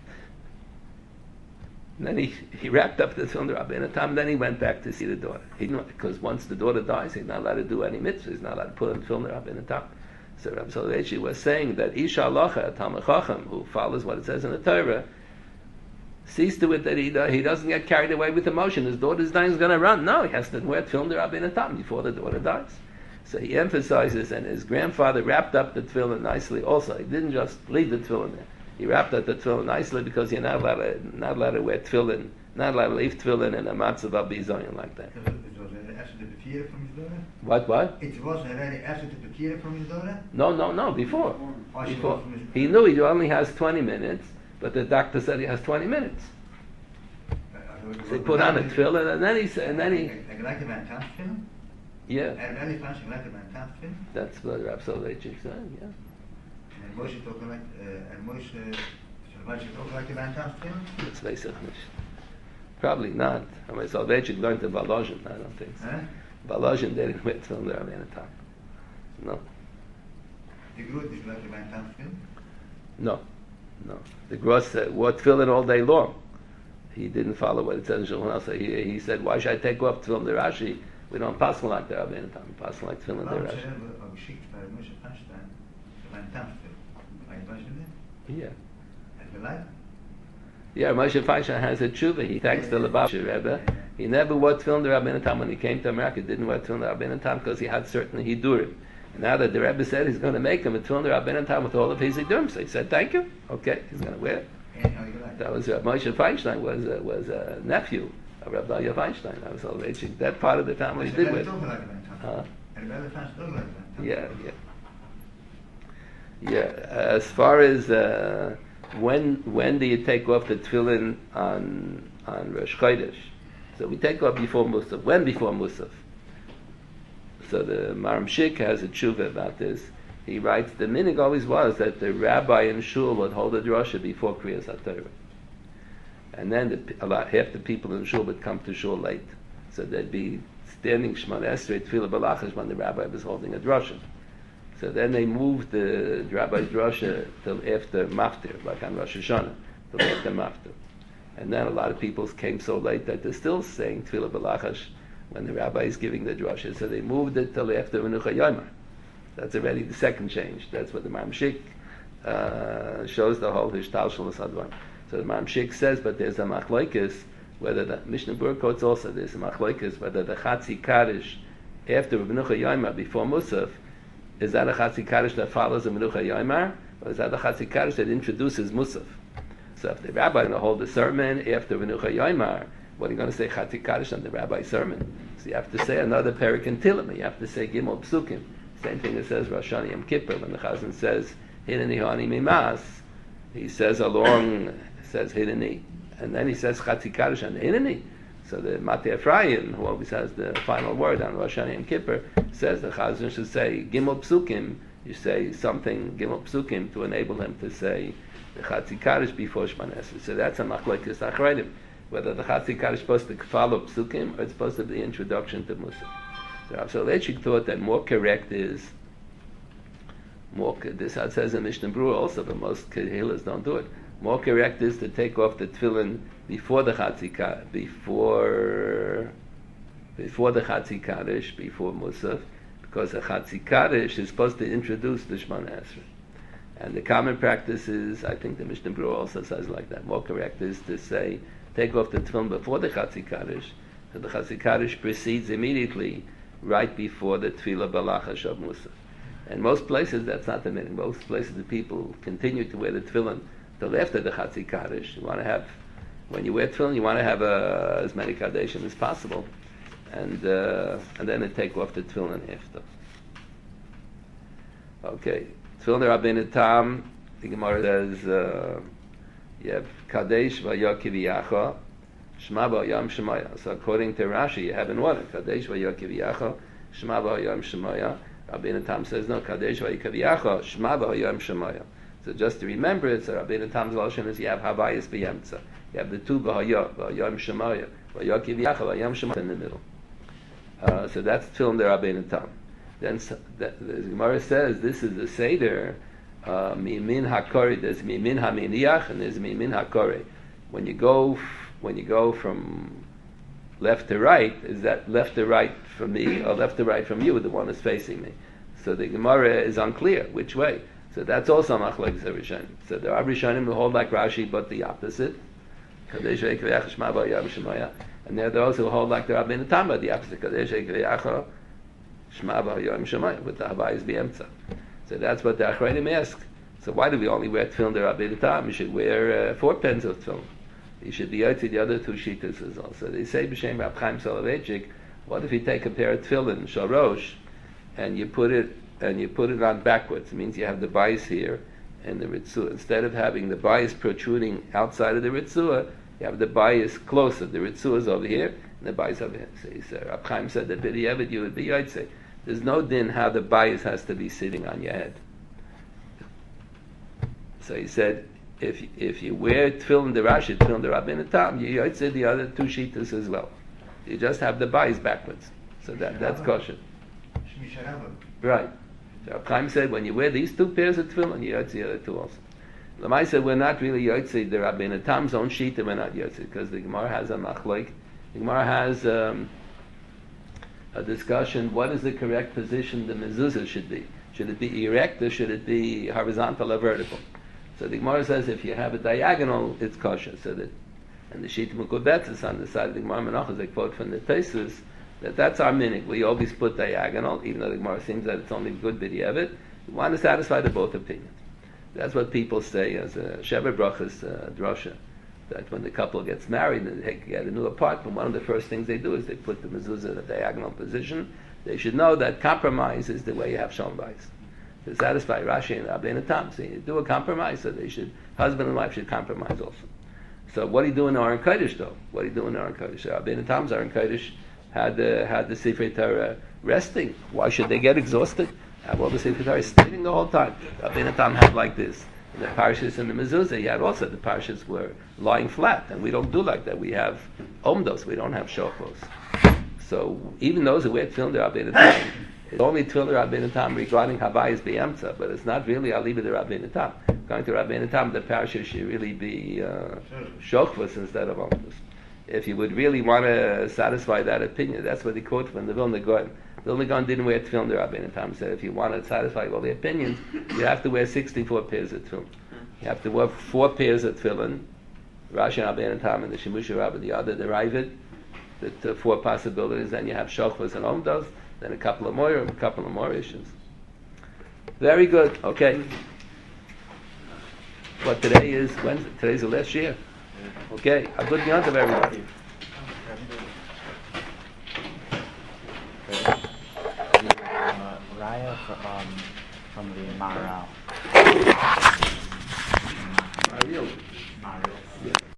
And then he wrapped up the tefillin Rabbeinu Tam. Then he went back to see the daughter. Because once the daughter dies, he's not allowed to do any mitzvahs. He's not allowed to put on tefillin Rabbeinu Tam. So Rabbi Soloveitchik was saying that Isha Halacha, a Talmid Chacham, who follows what it says in the Torah, sees to it that he doesn't get carried away with emotion. His daughter's dying, he's going to run. No, he has to wear tefillin Rabbeinu Tam before the daughter dies. So he emphasizes, and his grandfather wrapped up the tefillin nicely also. He didn't just leave the tefillin there. He wrapped up the tefillin nicely because you're not allowed to wear tefillin, not allowed to leave tefillin in a matzav abizayin like that. It was an after the Bekira from his daughter? What? It was already after the Bekira from his daughter? No, before. Oh, Before. He knew he only has 20 minutes, but the doctor said he has 20 minutes. So he put on a tefillin, and then he. Gelijk de Van Kamp film? Yeah. Really fancy gelijk de Van Kamp film? That's what Rav Soloveitchik said. Yeah. En Moshe het ook gelijk, en Moshe het ook gelijk de Van Kamp film? That's basic. Probably not. I mean, Soloveitchik learned the Volozhin. I don't think so. Huh? Volozhin didn't wait till there any time. No. De Groot is gelijk de Van Kamp film? No. The Gross wore tefillin all day long. He didn't follow what it says in Shulchan Aruch. He said, why should I take off tefillin the Rashi? We don't pass like the Rabbeinu Tam. We pass like tefillin the Waarom Rashi. ze hebben geschikt bij Moshe Feinstein de Van Kamp film? Are you watching it? Yeah. En gelijk? Yeah, Moshe Feinstein has a tshuva. He thanks the Lubavitcher Rebbe. He never wore tefillin the Rabbeinu Tam when he came to America. He didn't wear tefillin the Rabbeinu Tam because he had certain hidurim. And now that the Rebbe said he's going to make him a tefillin the Rabbeinu Tam with all of his hidurim, so he said, thank you. Okay, he's going to wear it. That was Moshe Feinstein was a nephew of Rabbi Elia Feinstein. That was Soloveitchik. That part of the family did with. Yeah. As far as when do you take off the tefillin on Rosh Chodesh? So we take off before Musaf. When before Musaf? So the Maram Shik has a tshuva about this. He writes, the minig always was that the rabbi in shul would hold a drasha before Kriyas HaTorah. And then half the people in shul would come to shul late. So they'd be standing Shemona Esrei, Tefillah Balachash when the rabbi was holding a drasha. So then they moved the rabbi's drasha till after Maftir, like on Rosh Hashanah, till after Maftir. And then a lot of people came so late that they're still saying Tefillah B'Lachash when the rabbi is giving the drasha. So they moved it till after Menucha Yomar. That's already the second change. That's what the Mamshik shows the whole Hishtalshel Sadvar. So the Mamshik says, but there's a machlokes whether the Mishnah Berurah quotes also there's a machlokes whether the Chatzi Kaddish after Menucha Yomar before Musaf is that a Chatzi Kaddish that follows the Menucha Yomar, or is that a Chatzi Kaddish that introduces Musaf? So if the rabbi is going to hold the sermon after Menucha Yomar, what are you going to say Chatzi Kaddish on the rabbi's sermon? So you have to say another Perik in Tilim. You have to say Gimel Psukim. Same thing that says Rosh Hashanah Yom Kippur. When the Chazan says Hineni Hani Mimas, he says Hineni, and then he says Chatzi Kaddish on the Hineni. So the Matei Ephraim, who always has the final word on Rosh Hashanah Yom Kippur, says the Chazan should say Gimel Psukim. You say something Gimel Psukim to enable him to say the Chatzi Kaddish before Shemana Esrei. So that's a machlokes achreidim, whether the Chatzi Kaddish is supposed to follow Psukim or it's supposed to be the introduction to Musaf. So Rav Soloveitchik thought that more correct is this says in Mishnah Berurah also, but most Kehilas don't do it. More correct is to take off the tefillin before the Chatzi Kaddish, before the Chatzi Kaddish, before Musaf, because the Chatzi Kaddish is supposed to introduce the Shemana Esrei. And the common practice is, I think the Mishnah Berurah also says like that. More correct is to say, take off the tefillin before the Chatzi Kaddish, so the Chatzi Kaddish precedes immediately, right before the Tefillah B'Lachash of Musaf. And most places, that's not the meaning. Most places, the people continue to wear the tefillin till after the Chatzi Kaddish. You want to have, when you wear tefillin, you want to have as many Kaddashim as possible, and then they take off the tefillin after. Okay, tefillin Rabbeinu Tam. The Gemara says you have Kadesh v'Yakiv Shema b'Yom Shemaya. So according to Rashi, you have in order Kadesh v'Yakiv Shema b'Yom Shemaya. Rabbeinu Tam says no, Kadesh v'Yakiv Shema b'Yom Shemaya. So just to remember it, so Rabbeinu Tam's lashon is you have Havayis b'Yemtza. You have the two b'Yom Shemaya, v'Yakiv v'Yom Shemaya in the middle. So that's tefillin the Rabbeinu Tam. Then the Gemara says this is the seder mimin hakori. There's mimin haminiach and there's mimin hakori. When you go from left to right, is that left to right from me or left to right from you? The one is facing me. So the Gemara is unclear which way. So that's also machlokes Rishonim. So there are Rishonim who hold like Rashi, but the opposite. Kadesh v'Yikvayach Shema b'Yom Shemaya. And there are those who hold like the Rabbeinu Tam, the opposite. Kadesh v'Yikvayach Shema b'Yom Shemaya with the Havayis b'Yemtza. So that's what the Achreidim ask. So why do we only wear tefillin the Rabbeinu Tam? You should wear 4 pens of tefillin. You should be out to the other 2 shitas as well. So they say b'shem Rab Chaim Soloveitchik, what if you take a pair of tefillin shalosh and you put it on backwards? It means you have the bayis here and the ritzua. Instead of having the bayis protruding outside of the ritzua, you have the bayis closer. The ritzua is over here and the bayis over here. So he said, Rab Chaim said that b'diavad you would be yaitse. There's no din how the bayis has to be sitting on your head. So he said, if you wear tefillin the Rashi, tefillin the Rabbeinu Tam, you yaitse the other 2 shitas as well. You just have the bayis backwards. So that's kosher. Right. So Rab Chaim said, when you wear these 2 pairs of tefillin, you yaitse the other 2 also. Lamai said, we're not really yaitse the Rabbeinu Tam's own shita, we're not yaitse, because the Gemara has a machloik. The Gemara has a discussion, what is the correct position the mezuzah should be? Should it be erect or should it be horizontal or vertical? So the Gemara says if you have a diagonal, it's kosher. So that, and the Shita Mukubetz is on the side of the Gemara Menachos, they quote from the Tesis, that's our minig. We always put diagonal, even though the Gemara seems that it's only good b'diavad. We want to satisfy the both opinions. That's what people say as a Sheva Brachas drasha, that when the couple gets married and they get a new apartment, one of the first things they do is they put the mezuzah in a diagonal position. They should know that compromise is the way you have shalom bayis. To satisfy Rashi and Rabbeinu Tam, so you do a compromise, so husband and wife should compromise also. So what do you do in Aron Kodesh though? What do you do in Aron Kodesh? So Rabbeinu Tam's Aron Kodesh had the Sifrei Torah resting. Why should they get exhausted? Well, the Sifrei Torah is sitting the whole time. Rabbeinu Tam had like this. In the parashas and the mezuzah, he had also the parashas were lying flat, and we don't do like that. We have omdos, we don't have shofos. So even those who wear tefillin de Rabbeinu Tam, it's only tefillin de Rabbeinu Tam regarding Havayas B'Yamtza, but it's not really Aliba de Rabbeinu Tam. Going to Rabbeinu Tam, the parasha should really be Shokvus instead of Omkus. If you would really want to satisfy that opinion, that's what he quotes from the Vilna Gaon. The Vilna Gaon didn't wear tefillin de Rabbeinu Tam. Said if you want to satisfy all the opinions, you have to wear 64 pairs of tefillin. You have to wear 4 pairs of tefillin, Rashi and Rabbeinu Tam and the Shemusha Rabbi, the other, the Ravid, the 4 possibilities. Then you have Shokvus and Omdos, then a couple of more issues. Very good. Okay. What today is Wednesday? Today's the last year. Okay. A good night of everybody. Raya from the Maharal. Mario. Maharal. Yeah.